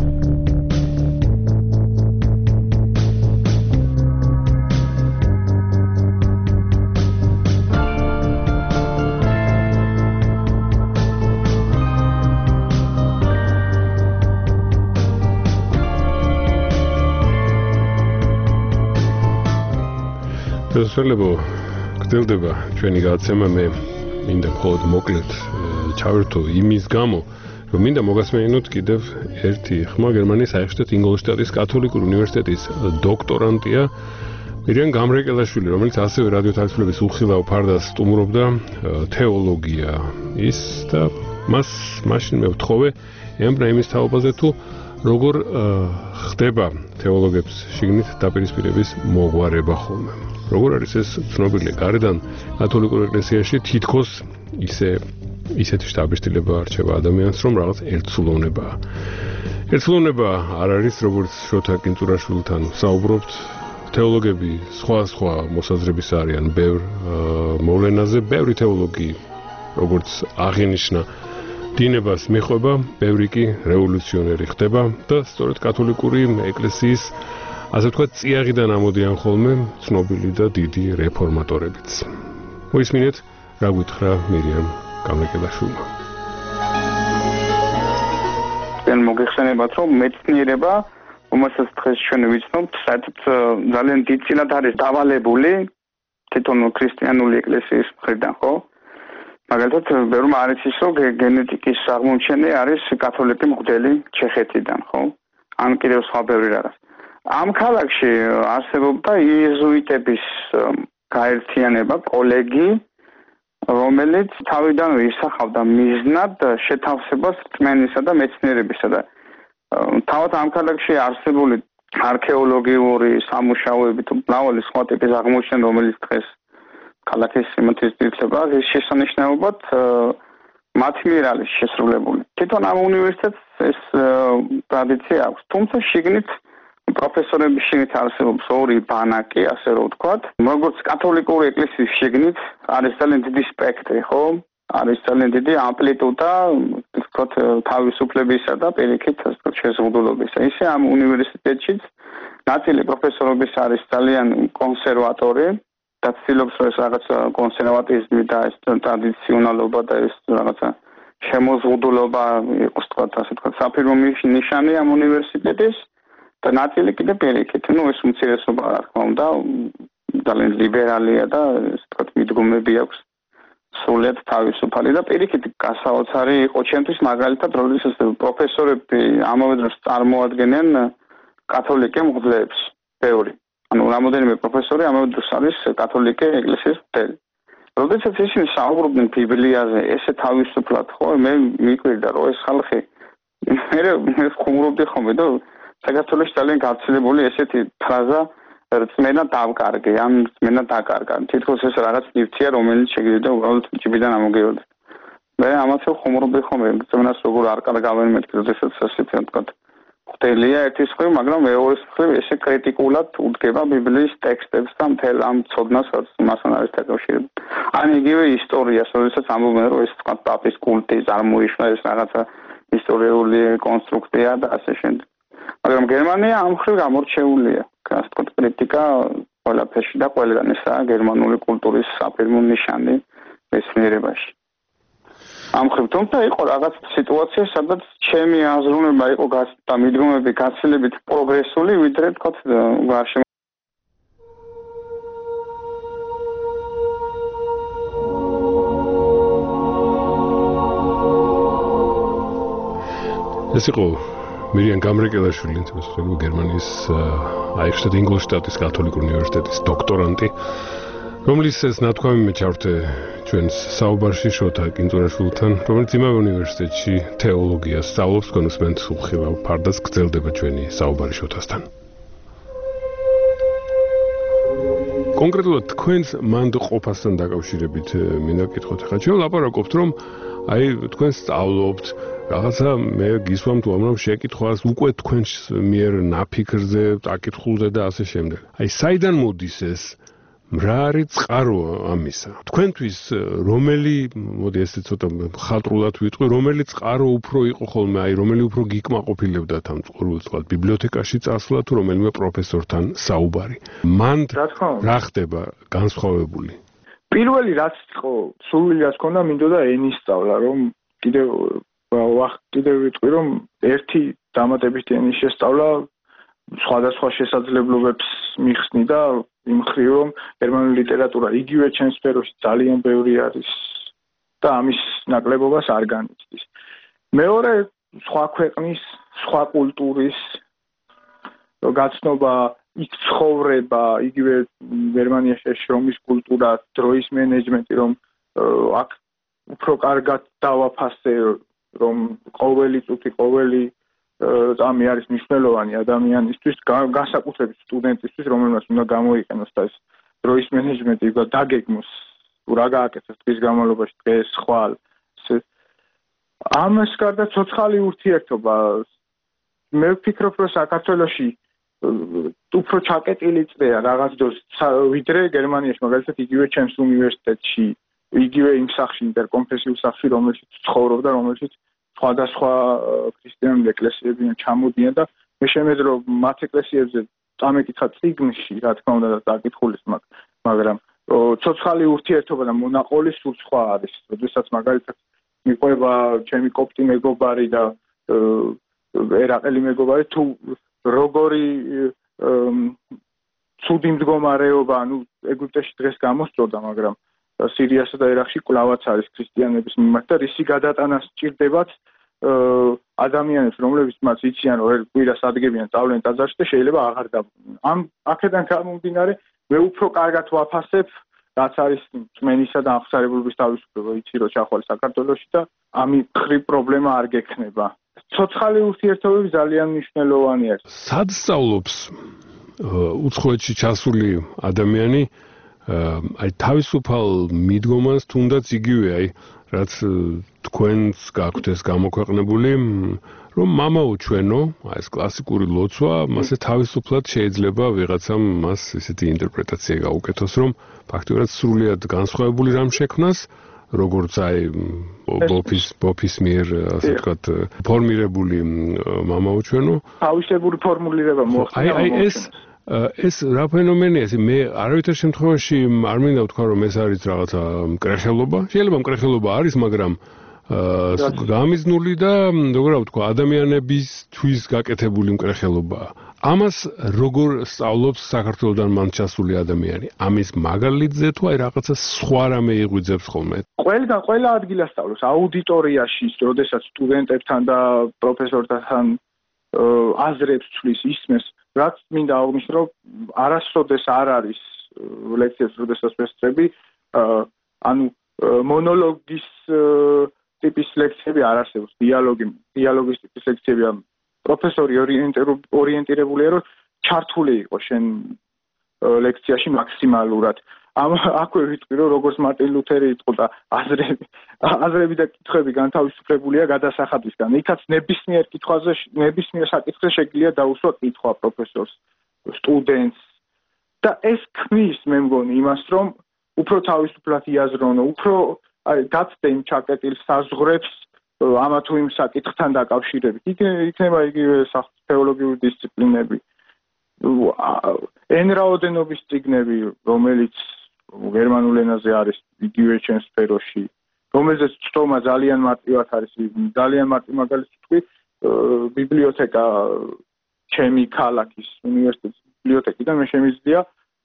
შესაძლებო გრძელდება ჩვენი გადაცემა. მე მინდა მხოლოდ მოკლედ ჩავერთო იმის გამო, რომ მინდა მოგასმენინოთ კიდევ ერთი ხმა გერმანიის აიხშტეტ ინგოლშტატის კათოლიკური უნივერსიტეტის დოქტორანტია მირიან გამრეკელაშვილი, რომელიც ასევე რადიო თავისუფლების უხილავ ფარდას სტუმრობდა თეოლოგია ის და მას მაშინ მე ვთხოვე ემბრა იმის თაობაზე თუ როგორ ხდება თეოლოგებს შიგნით დაპირისპირების მოგვარება ხოლმე. როგორ არის ეს ცნობილი გარედან კათოლიკურ ეკლესიაში თითქოს ისეთი შთაბეჭდილება არჩევა ადამიანს, რომ რაღაც ერთსულოვნებაა. ერთსულოვნება არ არის, როგორც შოთა კინწურაშვილთან საუბრობთ, თეოლოგები სხვა მოსაზრების არიან ბევრ მოვლენაზე, ბევრი თეოლოგი, როგორც აღინიშნა, დინებას მიხვება, ბევრი კი რევოლუციონერი ხდება და სწორედ კათოლიკური ეკლესიის ასე ვთქვათ, წიაღიდან ამოდიან ხოლმე ცნობილი და დიდი რეფორმატორებიც. მოისმინეთ, რა გითხრა მირიამ გამრეკელაშვილმა. ძალიან მოგეხსენებათ, რომ მეცნიერება, რომელსაც დღეს ჩვენ ვიცნობთ, საერთოდ ძალიან დიდ წილად არის დავალებული თვითონ ქრისტიანული ეკლესიის მხრიდან, ხო? მაგალითად, ბევრმა არ იცის, რომ გენეტიკის აღმოჩენილი არის კათოლიკე მღვდელი ჩეხეთიდან, ხო? ან კიდევ სხვა ბევრი რაღაც. ამ ქალაქში არსებობდა იეზუიტების გაერთიანება, კოლეგი, რომელიც თავიდანვე ისახავდა მიზნად შეთავსებას რწმენისა და მეცნიერებისა და თავად ამ ქალაქში არსებული არქეოლოგიური სამუშაოები თუ მრავალი სხვა ტიპის აღმოჩენა, რომელიც დღეს ქალაქის სიმართლის ძირითადად არის შესანიშნავად მათ მიერ არის შესრულებული. თვითონ ამ უნივერსიტეტს ეს ტრადიცია აქვს, თუმცა შიგნით პროფესორების შიგნით არსებობს ორი ბანაკი, ასე რომ ვთქვათ, როგორც კათოლიკური ეკლესიის შიგნით არის ძალიან დიდი სპექტრი, ხო? არის ძალიან დიდი ამპლიტუდა, ვთქვათ, თავისუფლებისა და პირიქით, ასე ვთქვათ, შეზღუდულობისა. ისე ამ უნივერსიტეტშიც ნაწილი პროფესორების არის ძალიან კონსერვატორი და ცდილობს რომ ეს რაღაცა კონსერვატიზმი და ეს ტრადიციონალობა და ეს რაღაცა შემოზღუდულობა იყოს, თქვათ, ასე ვთქვათ, საფირმო ნიშანი ამ უნივერსიტეტის და ნაწილი კიდე პირიქით, ну ეს უმცირესობა რა თქმა უნდა ძალიან ლიბერალია და ასე ვთქვათ მიდგომები აქვს სრულიად თავისუფალი და პირიქით გასაოცარი იყო ჩემთვის მაგალითად როდესაც პროფესორები ამავე დროს წარმოადგენენ კათოლიკე მღვდლებს ბევრი ანუ რამოდენიმე პროფესორი ამავე დროს არის კათოლიკე ეკლესიის მღვდელი როდესაც ისინი საუბრობდნენ ბიბლიაზე ესე თავისუფლად ხო მე მიკვირდა რომ ეს ხალხი მე ხუმრობდი ხოლმე და საქართველოს ძალიან გავრცელებული ესეთი ფრაზა რწმენა დავკარგე, ან რწმენა დაკარგა. თითქოს ეს რაღაც ნივთია, რომელიც შეიძლება უბრალოდ ჭიბიდან ამოგიოდეთ. მე ამათო ხუმრობდი ხოლმე, რწმენას როგორ არ კარგავენ მეთქი, როდესაც ასეთი თქვა. ხტელია ერთის მხრივ, მაგრამ მეორეს მხრივ ესე კრიტიკულად უდგება ბიბლიის ტექსტებს და მთელ ამ ცოდნას, რაც მასთან არის დაკავშირებული. ან იგივე ისტორიას, როდესაც ამბობენ, რომ ეს თქვა პაპის კულტი წარმოიშვა, ეს რაღაცა ისტორიული კონსტრუქცია და ასე შემდეგ. მაგრამ გერმანია ამ მხრივ გამორჩეულია. ასე ვთქვათ, კრიტიკა ყველაფერში და ყველგან ესაა გერმანული კულტურის საფირმო ნიშანი მეცნიერებაში. ამ მხრივ თუმცა იყო რაღაც სიტუაცია, სადაც ჩემი აზროვნება იყო და მიდგომები გაცილებით პროგრესული, ვიდრე ვთქვათ გარშემო ეს იყო მირიან გამრეკელაშვილი, თუმცა გერმანიის აიხშტად-ინგოლშტატის კათოლიკური უნივერსიტეტის დოქტორანტი, რომლის ეს ნათქვამი მე ჩავრთე ჩვენს საუბარში შოთა კინძურაშვილთან, რომელიც იმავე უნივერსიტეტში თეოლოგიას სწავლობს, კონსმენთ უხილავ ფარდას გრძელდება ჩვენი საუბარი შოთასთან. კონკრეტულად თქვენს მანდ ყოფასთან დაკავშირებით მინდა გითხოთ, ხა ჩვენ ლაპარაკობთ, რომ აი თქვენ სწავლობთ რაღაცა მე გისვამთ უამრავ შეკითხვას უკვე თქვენს მიერ ნაფიქრზე, დაკითხულზე და ასე შემდეგ. აი საიდან მოდის ეს რა არის წყარო ამისა? თქვენთვის რომელი, მოდი ესე ცოტა ხალტრულად ვიტყვი, რომელი წყარო უფრო იყო ხოლმე, აი რომელი უფრო გიკმაყოფილებდათ ამ წყურვილს, თქვა ბიბლიოთეკაში წასვლა თუ რომელიმე პროფესორთან საუბარი. მან რა ხდება განსხვავებული? პირველი რაც იყო, სურვილი რაც ქონდა, მინდოდა ენის სწავლა, რომ კიდევ ვიტყვი, რომ ერთი დამატებითი ენის შესწავლა სხვადასხვა შესაძლებლობებს მიხსნიდა იმ მხრივ, რომ გერმანული ლიტერატურა იგივე ჩემს სფეროში ძალიან ბევრი არის და ამის ნაკლებობას არ განიცდის. მეორე, სხვა ქვეყნის, სხვა კულტურის გაცნობა, იქ ცხოვრება, იგივე გერმანიაში შრომის კულტურა, დროის მენეჯმენტი, რომ აქ უფრო კარგად დავაფასე, რომ ყოველი წუთი, ყოველი წამი არის მნიშვნელოვანი ადამიანისთვის, განსაკუთრებით სტუდენტისთვის, რომელმაც უნდა გამოიყენოს და ეს დროის მენეჯმენტი დაგეგმოს, რა გააკეთოს დღის განმავლობაში, დღეს, ხვალ. ამას გარდა ცოცხალი ურთიერთობა. მე ვფიქრობ, რომ საქართველოში უფრო ჩაკეტილი წრეა რაღაც დროს, ვიდრე გერმანიაში, მაგალითად იგივე ჩემს უნივერსიტეტში, იგივე იმ სახლში, ინტერკონფესიულ სახლში, რომელშიც ცხოვრობდა, რომელშიც სხვადასხვა ქრისტიანული ეკლესიები ჩამოდიან და მე შემეძლო მათ ეკლესიებზე წამეკითხა წიგნში, რა თქმა უნდა, დაკითხulis მაქვს, მაგრამ ცოცხალი ურთიერთობა და მონაყოლი სულ სხვა არის. როდესაც მაგალითად მიყვება ჩემი კოპტი მეგობარი და ერაყელი მეგობარი თუ როგორი ცუდი მდგომარეობა, ეგვიპტეში დღეს გამოსწორდა, მაგრამ სირიასა და ერაყში კვლავაც არის ქრისტიანების მიმართ და რისი გადატანა სჭირდებათ ადამიანებს, რომლებიც მათ იციან, რომ კვირას ადგებიან წავლენ ტაძარში და შეიძლება აღარ დაბრუნდნენ. აქედან გამომდინარე, მე უფრო კარგად ვაფასებ, რაც არის წმენისა და აღსარებულობის თავისუფლება, იცი რომ ჩახვალ საქართველოში და ამის ხრი პრობლემა არ გექნება. ცოცხალი ურთიერთობები ძალიან მნიშვნელოვანია. სად სწავლობს უცხოეთში ჩასული ადამიანი აი თავისუფალ მიდგომას თუნდაც იგივე აი რაც თქვენს გაქვთ ეს გამოქვეყნებული რომ მამაო ჩვენო აი ეს კლასიკური ლოცვა მასე თავისუფლად შეიძლება ვიღაცამ მას ესეთი ინტერპრეტაცია გაუკეთოს რომ ფაქტობრივად სრულიად განსხვავებული რამ შექმნას როგორც აი ბოფის მიერ ასე ვთქვათ ფორმირებული მამაო ჩვენო თავისებური ფორმულირება მოახდინა აი ეს რა ფენომენია ეს მე არავითარ შემთხვევაში არ მინდა ვთქვა რომ ეს არის რაღაცა მკრეხელობა შეიძლება მკრეხელობა არის მაგრამ გამიზნული და როგორ ვთქვა ადამიანებისთვის გაკეთებული მკრეხელობაა ამას როგორ სწავლობს საქართველოსთან მან ჩასული ადამიანი ამის მაგალითზე თუ აი რაღაცა სხვა რამე იღვიძებს ხოლმე ყველა ადგილას სწავლობს აუდიტორიაში როდესაც სტუდენტებთან და პროფესორთან აზრებს ცვლის ისმის რაც მინდა აღნიშნო რომ არასოდეს არ არის ლექციებს როდესაც ვესწრები ანუ მონოლოგის ტიპის ლექციები არ არსებობს დიალოგის ტიპის ლექციებია პროფესორი ორიენტირებულია რომ ჩართული იყო შენ ლექციაში მაქსიმალურად აქვე ვიტყვი რომ როგორც მარტინ ლუთერი იყო და აზრები და კითხვები განთავისუფლებულია გადასახადისგან იქაც ნებისმიერ საკითხზე შეგიძლია დაუსვა კითხვა პროფესორს სტუდენტს და ეს ქმნის მე მგონი იმას რომ უფრო თავისუფლად იაზრონო უფრო გაცდე იმ ჩაკეტილ საზღვრებს ამა თუ იმ საკითხთან დაკავშირებით იქნება იგივე თეოლოგიური დისციპლინები ენრაოდენობის წიგნები რომელიც გერმანულ ენაზე არის იგივე ჩემ სფეროში რომელზეც წტომა ძალიან მარტივად არის ძალიან მარტივ მაგალითს ვთქვი ბიბლიოთეკა ჩემი ქალაქის უნივერსიტეტის ბიბლიოთეკიდან მე შემიძლია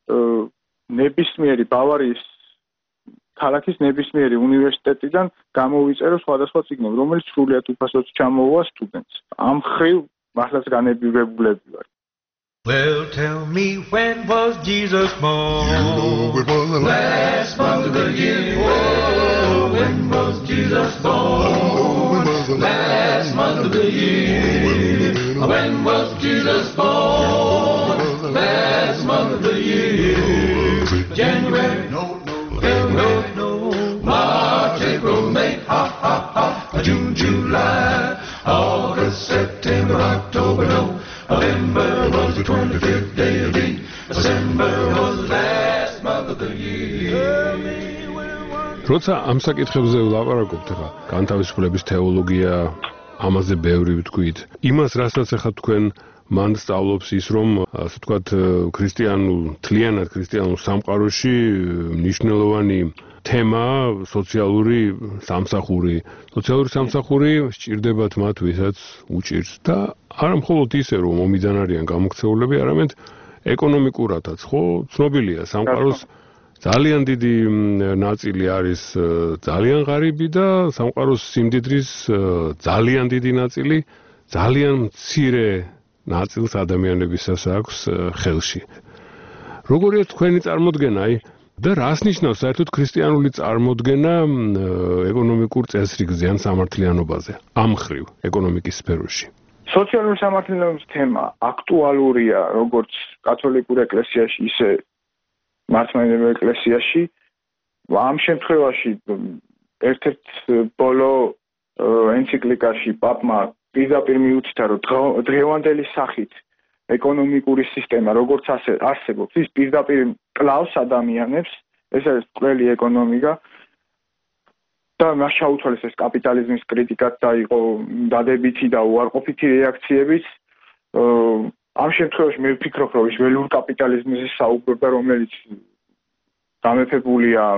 ნებისმიერი ბავარიის ქალაქის ნებისმიერი უნივერსიტეტიდან გამოვიწერო სხვადასხვა წიგნები რომელიც სრულიად უფასოდ ჩამოუვა სტუდენტს ამ ხრივ მართლაც განებივრებულები ვარ Well, tell me when was Jesus born? You know it was the last month of the year. Oh, when was Jesus born? Last month of the year. When was Jesus born? Last month of the year. January, February, March, April, May, June, July, August, September, October, November was the 25th day of the December was the last month of the year. როცა ამ საკითხებზე ვლაპარაკობთ ახლა განთავისუფლების თეოლოგია ამაზე ბევრი ვთქვით იმას რასაც ახლა თქვენ მან სწავლობს ის რომ ასე ვთქვათ თლიანად ქრისტიანულ სამყაროში მნიშვნელოვანი თემა სოციალური სამსახური სჭირდებათ მათ ვისაც უჭირს და არა მხოლოდ ისე რომ მომიდან არიან გამოქცეულები არამედ ეკონომიკურადაც ხო ცნობილია სამყაროს ძალიან დიდი ნაწილი არის ძალიან ღარიბი და სამყაროს სიმდიდრის ძალიან დიდი ნაწილი ძალიან მცირე ნაწილს ადამიანებისას აქვს ხელში როგორია თქვენი წარმოდგენა და რას ნიშნავს საერთოდ ქრისტიანული წარმოდგენა ეკონომიკურ წესრიგზე ან სამართლიანობაზე ამ ხრივ ეკონომიკის სფეროში სოციალური სამართლიანობის თემა აქტუალურია როგორც კათოლიკურ ეკლესიაში ისე მართლმადიდებელ ეკლესიაში ამ შემთხვევაში ერთ-ერთ ბოლო ენციკლიკაში პაპმა პირდაპირ მიუთითა რომ დღევანდელი სახით ეკონომიკური სისტემა როგორც არსებობს ის პირდაპირ კლავს ადამიანებს ეს არის ყველი ეკონომიკა და მას შეუცვალეს ეს კაპიტალიზმის კრიტიკაც და იყო დადებითი და უარყოფითი რეაქციებიც ამ შემთხვევაში მე ვფიქრობ რომ ის ველურ კაპიტალიზმზე საუბრობდა რომელიც გამეფებულია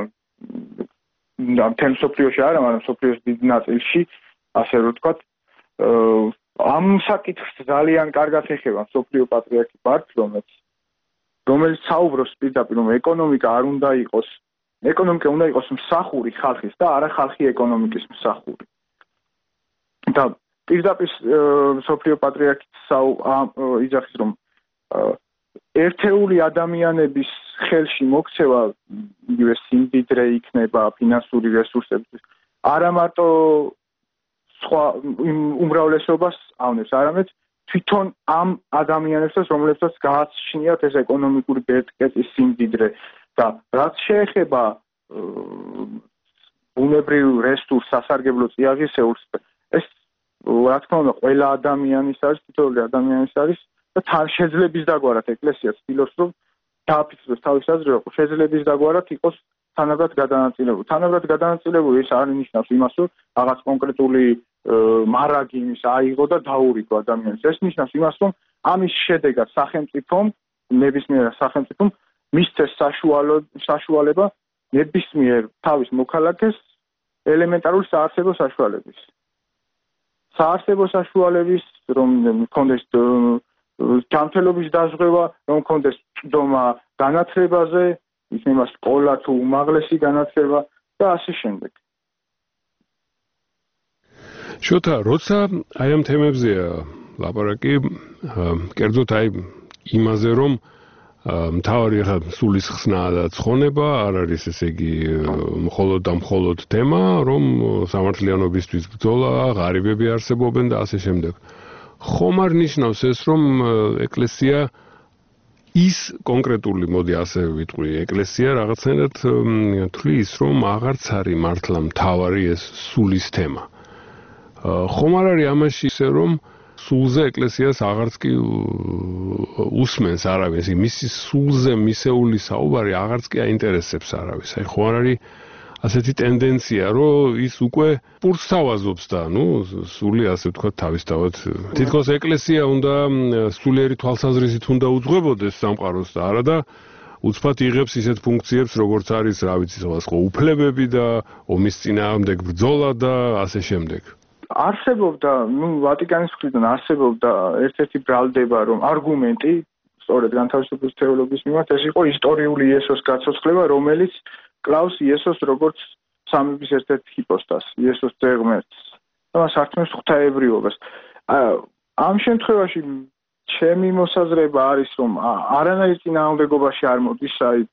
მთელ მსოფლიოში არა მაგრამ მსოფლიოს დიდ ნაწილში ასე რომ ვთქვათ ამ საკითხს ძალიან კარგად ეხება მსოფლიო პატრიარქი ბარტლომეც, რომელიც საუბრობს პირდაპირ, რომ ეკონომიკა არ უნდა იყოს, ეკონომიკა უნდა იყოს მსახური ხალხის და არა ხალხი ეკონომიკის მსახური. და პირდაპირ მსოფლიო პატრიარქი იძახის, რომ ერთეული ადამიანების ხელში მოქცევა, იგივე სიმდიდრე იქნება, ფინანსური რესურსები, არა მარტო სხვა უმრავლესობას ავნებს, არამედ თვითონ ამ ადამიანებსაც, რომლებსაც გააჩნიათ ეს ეკონომიკური ბერტკეწის სიმდიდრე და რაც შეეხება ბუნებრივ რესურს, სასარგებლო წიაღისეულს, ეს რა თქმა უნდა ყველა ადამიანის არის, თითოეული ადამიანის არის და თან შეძლების დაგვარად ეკლესია ცდილობს, რომ დააფიქსიროს თავის აზრი, რომ შეძლების დაგვარად იყოს თანაბრად გადანაწილებული. თანაბრად გადანაწილებული ეს არ ნიშნავს იმას, რომ რაღაც კონკრეტული მარაგი იმის აიღო და დაურიგო ადამიანს. ეს ნიშნავს იმას, რომ ამის შედეგად სახელმწიფომ, ნებისმიერ სახელმწიფომ მისცეს საშუალება ნებისმიერ თავის მოქალაქეს ელემენტარული საარსებო საშუალების. საარსებო საშუალების, რომ მქონდეს ჯანმრთელობის დაზღვევა, რომ მქონდეს წვდომა განათლებაზე, იქნება სკოლა თუ უმაღლესი განათლება და ასე შემდეგ. შოთა, როცა აი ამ თემებზეა ლაპარაკი, კერძოდ აი იმაზე, რომ მთავარი ხა სულის ხსნა და ცხონება არ არის ესე იგი მხოლოდ და მხოლოდ თემა, რომ სამართლიანობისთვის ბრძოლა, ღარიბები არსებობენ და ასე შემდეგ. ხომ არ ნიშნავს ეს, რომ ეკლესია ის კონკრეტული, მოდი ასე ვიტყვი, ეკლესია რაღაცნაირად თვლის, რომ აღარც არის მართლა მთავარი ეს სულის თემა. ხომ არ არის ამაში ისე, რომ სულზე ეკლესიას აღარც კი უსმენს არავის, მისი სულზე მისეული საუბარი აღარც კი აინტერესებს არავის. აი ხო არ არის ასეთი ტენდენცია, რომ ის უკვე პურს თავაზობს და, სული ასე ვთქვათ, თავისთავად. თითქოს ეკლესია უნდა სულიერი თვალსაზრისით უნდა უძღვებოდეს სამყაროს და არა და უცბად იღებს ისეთ ფუნქციებს, როგორც არის, რა ვიცი, სხვა უფლებები და ომის წინააღმდეგ ბრძოლა და ასე შემდეგ. არსებობდა, ვატიკანის მხრიდან არსებობდა ერთ-ერთი ბრალდება, რომ არგუმენტი, სწორედ განთავისუფლების თეოლოგიის მიმართ, ეს იყო ისტორიული იესოს გაცოცხლება, რომელიც კლავს იესოს როგორც სამების ერთ-ერთ ჰიპოსტას, იესოს ძეღმერთს და მას ართმევს ღვთაებრიობას. ამ შემთხვევაში ჩემი მოსაზრება არის, რომ არანაირ წინააღმდეგობაში არ მოდის, აი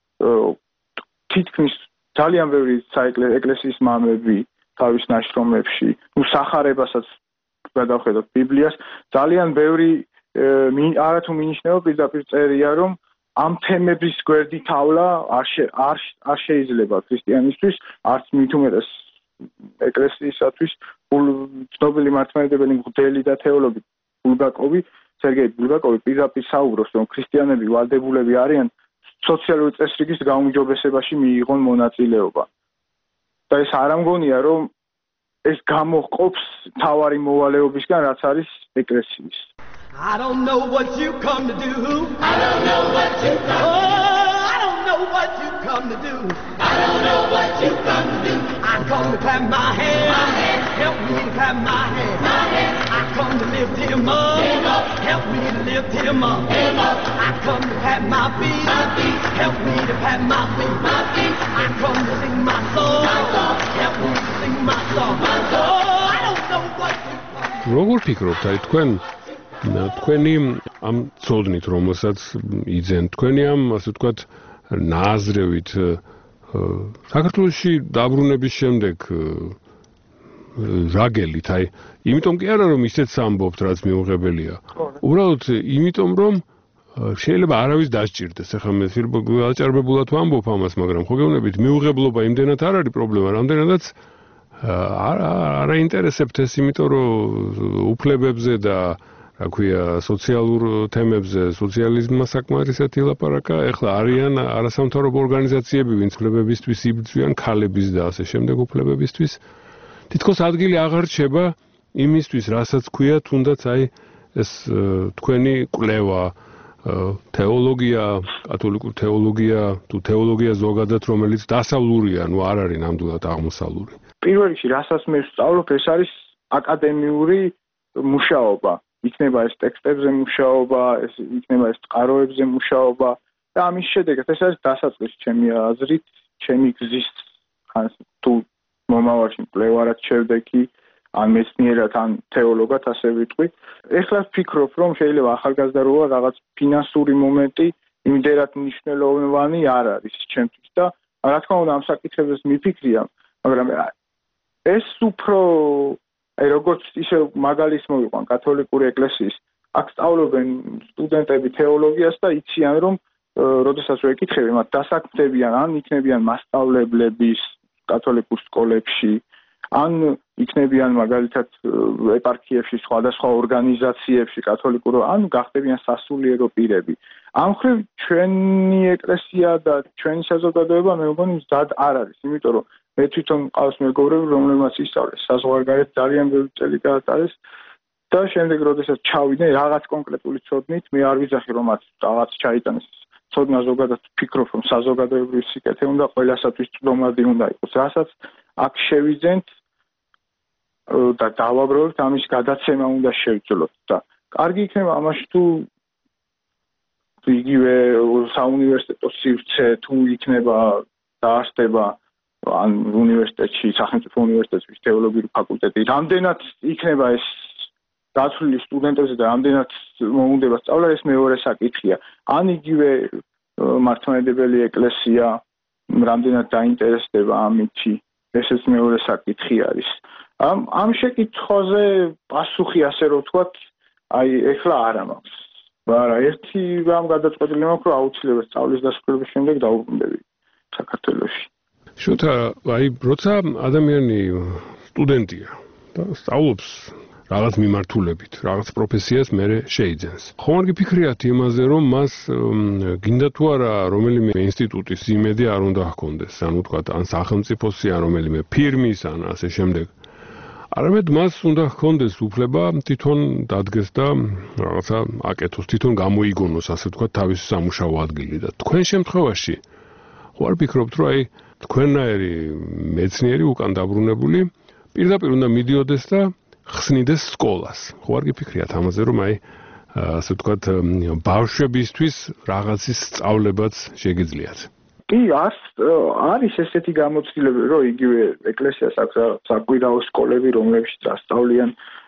თითქმის ძალიან ბევრი ეკლესიის მამები თავის ნაშრომებში, სახარებასაც გადავხედოთ ბიბლიას, ძალიან ბევრი არათუ მინიშნება პირდაპირ წერია, რომ ამ თემების გვერდი თავლა არ შეიძლება ქრისტიანისთვის, არც მით უმეტეს ეკლესიისათვის, ცნობილი მართლმადიდებელი მღვდელი და თეოლოგი სერგეი ბულგაკოვი პირდაპირ საუბრობს, რომ ქრისტიანები ვალდებულები არიან სოციალური წესრიგის გაუმჯობესებაში მიიღონ მონაწილეობა. და ეს არ ამგონია, რომ ეს გამოჰყოფს თავარი მოვალეობისგან, რაც არის ეკლესიის. I don't know what you come to do. I don't know what you come to do. Oh, I don't know what you come to do. I don't know what you come to do. I come to clap my hands. Help me to clap my hands. I come to lift him up. Help me to lift him up. I come to pat my feet. Help me to pat my feet. I come to sing my song. Help me to sing my song. Oh, I don't know what you come to do. როგორ ფიქრობთ, აი თქვენი ამ წოდნით, რომელსაც იძენ თქვენი ამ, ასე ვთქვათ, ნაზრევით საქართველოში დაბრუნების შემდეგ რაგელით, აი, იმიტომ კი არა, რომ ისეც ამბობთ, რაც მიუღებელია. უბრალოდ იმიტომ, რომ შეიძლება არავის დასჭირდეს. ახლა მე აჭარბებულად ვამბობ ამას, მაგრამ ხო გეუბნებით, მიუღებლობა იმდენად არ არის პრობლემა, რამდენადაც არ აინტერესებთ ეს, იმიტომ რომ უფლებებზე და რა ქვია, სოციალურ თემებზე, სოციალიზმმა საკმარისად ილაპარაკა, ეხლა არიან არასამთავრობო ორგანიზაციები, ვინც უფლებებისთვის იბრძვიან, ქალების და ასე შემდეგ უფლებებისთვის. თითქოს ადგილი აღარ რჩება იმისთვის, რასაც ქვია, თუნდაც აი ეს თქვენი კვლევა, თეოლოგია, კათოლიკური თეოლოგია, თუ თეოლოგია ზოგადად, რომელიც დასავლურია, არ არის ნამდვილად აღმოსავლური. პირველ რიგში, რასაც მე ვსწავლობ, ეს არის აკადემიური მუშაობა, იქნება ეს ტექსტებზე მუშაობა, ეს იქნება ეს წყაროებზე მუშაობა და ამის შედეგად ეს არის დასაწყისი ჩემი აზრით, ჩემი გზის თუ მომავალში მკვლევარად შევდექი, ან მეცნიერად, ან თეოლოგად, ასე ვიტყვი. ეხლა ვფიქრობ, რომ შეიძლება ახალგაზრდა როა რაღაც ფინანსური მომენტი იმდენად მნიშვნელოვანი არ არის ჩემთვის და რა თქმა უნდა ამ საკითხებს მიფიქრია, მაგრამ ეს უფრო როგორც ისე მაგალითს მოვიყვან კათოლიკური ეკლესიის, აქ სწავლობენ სტუდენტები თეოლოგიას და იციან, რომ როდესაც ვეკითხები, მათ დასაქმდებიან, ან იქნებიან მასწავლებლების კათოლიკურ სკოლებში, ან იქნებიან მაგალითად ეპარქიებში, სხვადასხვა ორგანიზაციებში კათოლიკურ, ან გახდებიან სასულიერო პირები. ამ ხრივ ჩვენი ეკლესია და ჩვენი საზოგადოება მე მგონი მზად არ არის, იმიტომ რომ მე თვითონ მყავს მეგობრები, რომლებმაც ისწავლეს საზღვარგარეთ ძალიან ბევრი წელი გაატარეს და შემდეგ როდესაც ჩავიდნენ რაღაც კონკრეტული ცოდნით, მე არ ვიძახი რომ მათ რაღაც ჩაიტანეს ცოდნა ზოგადად ვფიქრობ რომ საზოგადოებრივი სიკეთე უნდა ყველასათვის წვდომადი უნდა იყოს, რასაც აქ შევიძენთ და დავაბრალოთ ამის გადაცემა უნდა შევძლოთ და კარგი იქნება ამაში თუ იგივე საუნივერსიტეტო სივრცე თუ იქნება დაარსდება ან უნივერსიტეტში, სახელმწიფო უნივერსიტეტში თეოლოგიური ფაკულტეტი, რამდენად იქნება ეს დაცვლილი სტუდენტებზე და რამდენად მოუნდება სწავლა, ეს მეორე საკითხია. ან იგივე მართლმადიდებელი ეკლესია რამდენად დაინტერესდება ამითი, ესეც მეორე საკითხი არის. ამ შეკითხვაზე პასუხი ასე რომ ვთქვათ, აი ეხლა არ მაქვს. მაგრამ ერთი რამ გადაწყვეტილი მაქვს, რომ აუცილებლად სწავლის დასრულების შემდეგ დაუბრუნდები საქართველოში. შუთა, აი როცა ადამიანი სტუდენტია და სწავლობს რაღაც მიმართულებით, რაღაც პროფესიას მერე შეიძენს. ხომ არ გიფიქრიათ იმაზე, რომ მას გინდა თუ არა რომელიმე ინსტიტუტის იმედი არ უნდა ჰქონდეს, ანუ ვთქვათ, ან სახელმწიფოსი, ან რომელიმე ფირმის, ან ასე შემდეგ. არამედ მას უნდა ჰქონდეს უფლება თვითონ დადგეს და რაღაცა აკეთოს, თვითონ გამოიგონოს, ასე ვთქვათ, თავის სამუშაო ადგილი და თქვენ შემთხვევაში ხო არ ფიქრობთ, რომ აი თქვენნაირი მეცნიერი უკან დაბრუნებული პირდაპირ უნდა მიდიოდეს და ხსნიდეს სკოლას. ხო არ გიფიქრიათ ამაზე, რომ აი ასე ვთქვათ, ბავშვებისთვის რაღაცის სწავლებაც შეგიძლიათ? კი, არის ესეთი გამოცდილება, რომ იგივე ეკლესიას აქვს საკვირაო სკოლები, რომლებშიც ასწავლიან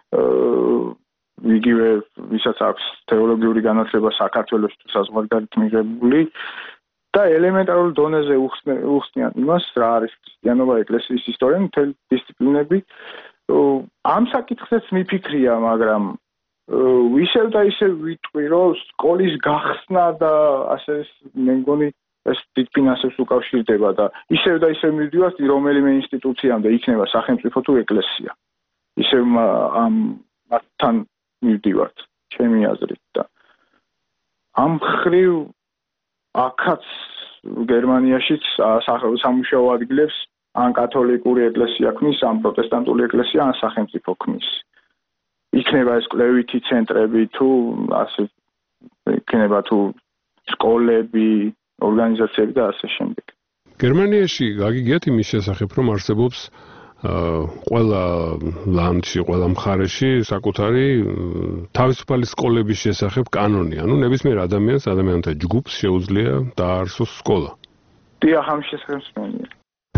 იგივე ვისაც აქვს თეოლოგიური განათლება საქართველოში თუ საზღვარგარეთ მიღებული და ელემენტარულ დონეზე უხსნიან იმას, რა არის ქრისტიანობა, ეკლესიის ისტორია, მთელი დისციპლინები. ამ საკითხზეც მიფიქრია, მაგრამ ისევ და ისევ ვიტყვი, რომ სკოლის გახსნა და ასე მე მგონი ეს დიდ ფინანსებს უკავშირდება და ისევ და ისევ მივდივართ რომელიმე ინსტიტუციამდე, იქნება სახელმწიფო თუ ეკლესია. ისევ მათთან მივდივართ, ჩემი აზრით და ამ ხრივ აქაც გერმანიაშიც სამუშაო ადგილებს ან კათოლიკური ეკლესია ქმნის, ან პროტესტანტული ეკლესია, ან სახელმწიფო ქმნის. იქნება ეს კვლევითი ცენტრები თუ ასე იქნება თუ სკოლები, ორგანიზაციები და ასე შემდეგ. გერმანიაში გაგიგიათ იმის შესახებ, რომ არსებობს ყველა ლანდში, ყველა მხარეში საკუთარი თავისუფალი სკოლების შესახებ კანონი, ანუ ნებისმიერ ადამიანთა ჯგუფს შეუძლია დაარსოს სკოლა. დიახ, ამ შესახებ მსმენია.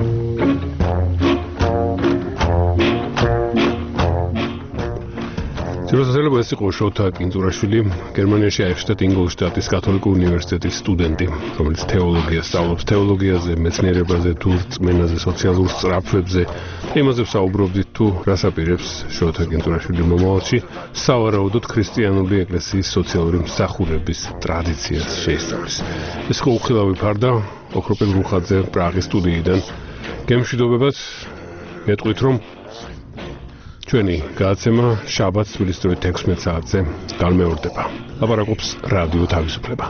შეიძლება ეს იყო შოთა კინძურაშვილი, გერმანიაში აიხშტატ ინგოლშტატის კათოლიკური უნივერსიტეტის სტუდენტი, რომელიც თეოლოგიას სწავლობს, თეოლოგიაზე, მეცნიერებაზე, თუ რწმენაზე, სოციალურ სწრაფვებზე. იმაზე ვსაუბრობდით, თუ რას აპირებს შოთა კინძურაშვილი მომავალში სავარაუდოდ ქრისტიანული ეკლესიის სოციალური მსახურების ტრადიციას შეისწავლის. ეს იყო უხილავი ფარდა, ოქროპილ რუხაძე პრაღის სტუდიიდან. გემშვიდობებად, გეტყვით, რომ ჩვენი გადაცემა შაბათს თბილისის დროით 16 საათზე გამეორდება. ლაპარაკობს რადიო თავისუფლება.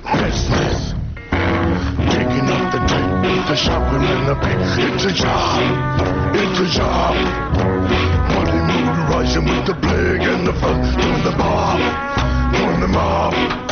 Shopping in the pink, it's a job. the plague and the flood. Join the mob, join the mob.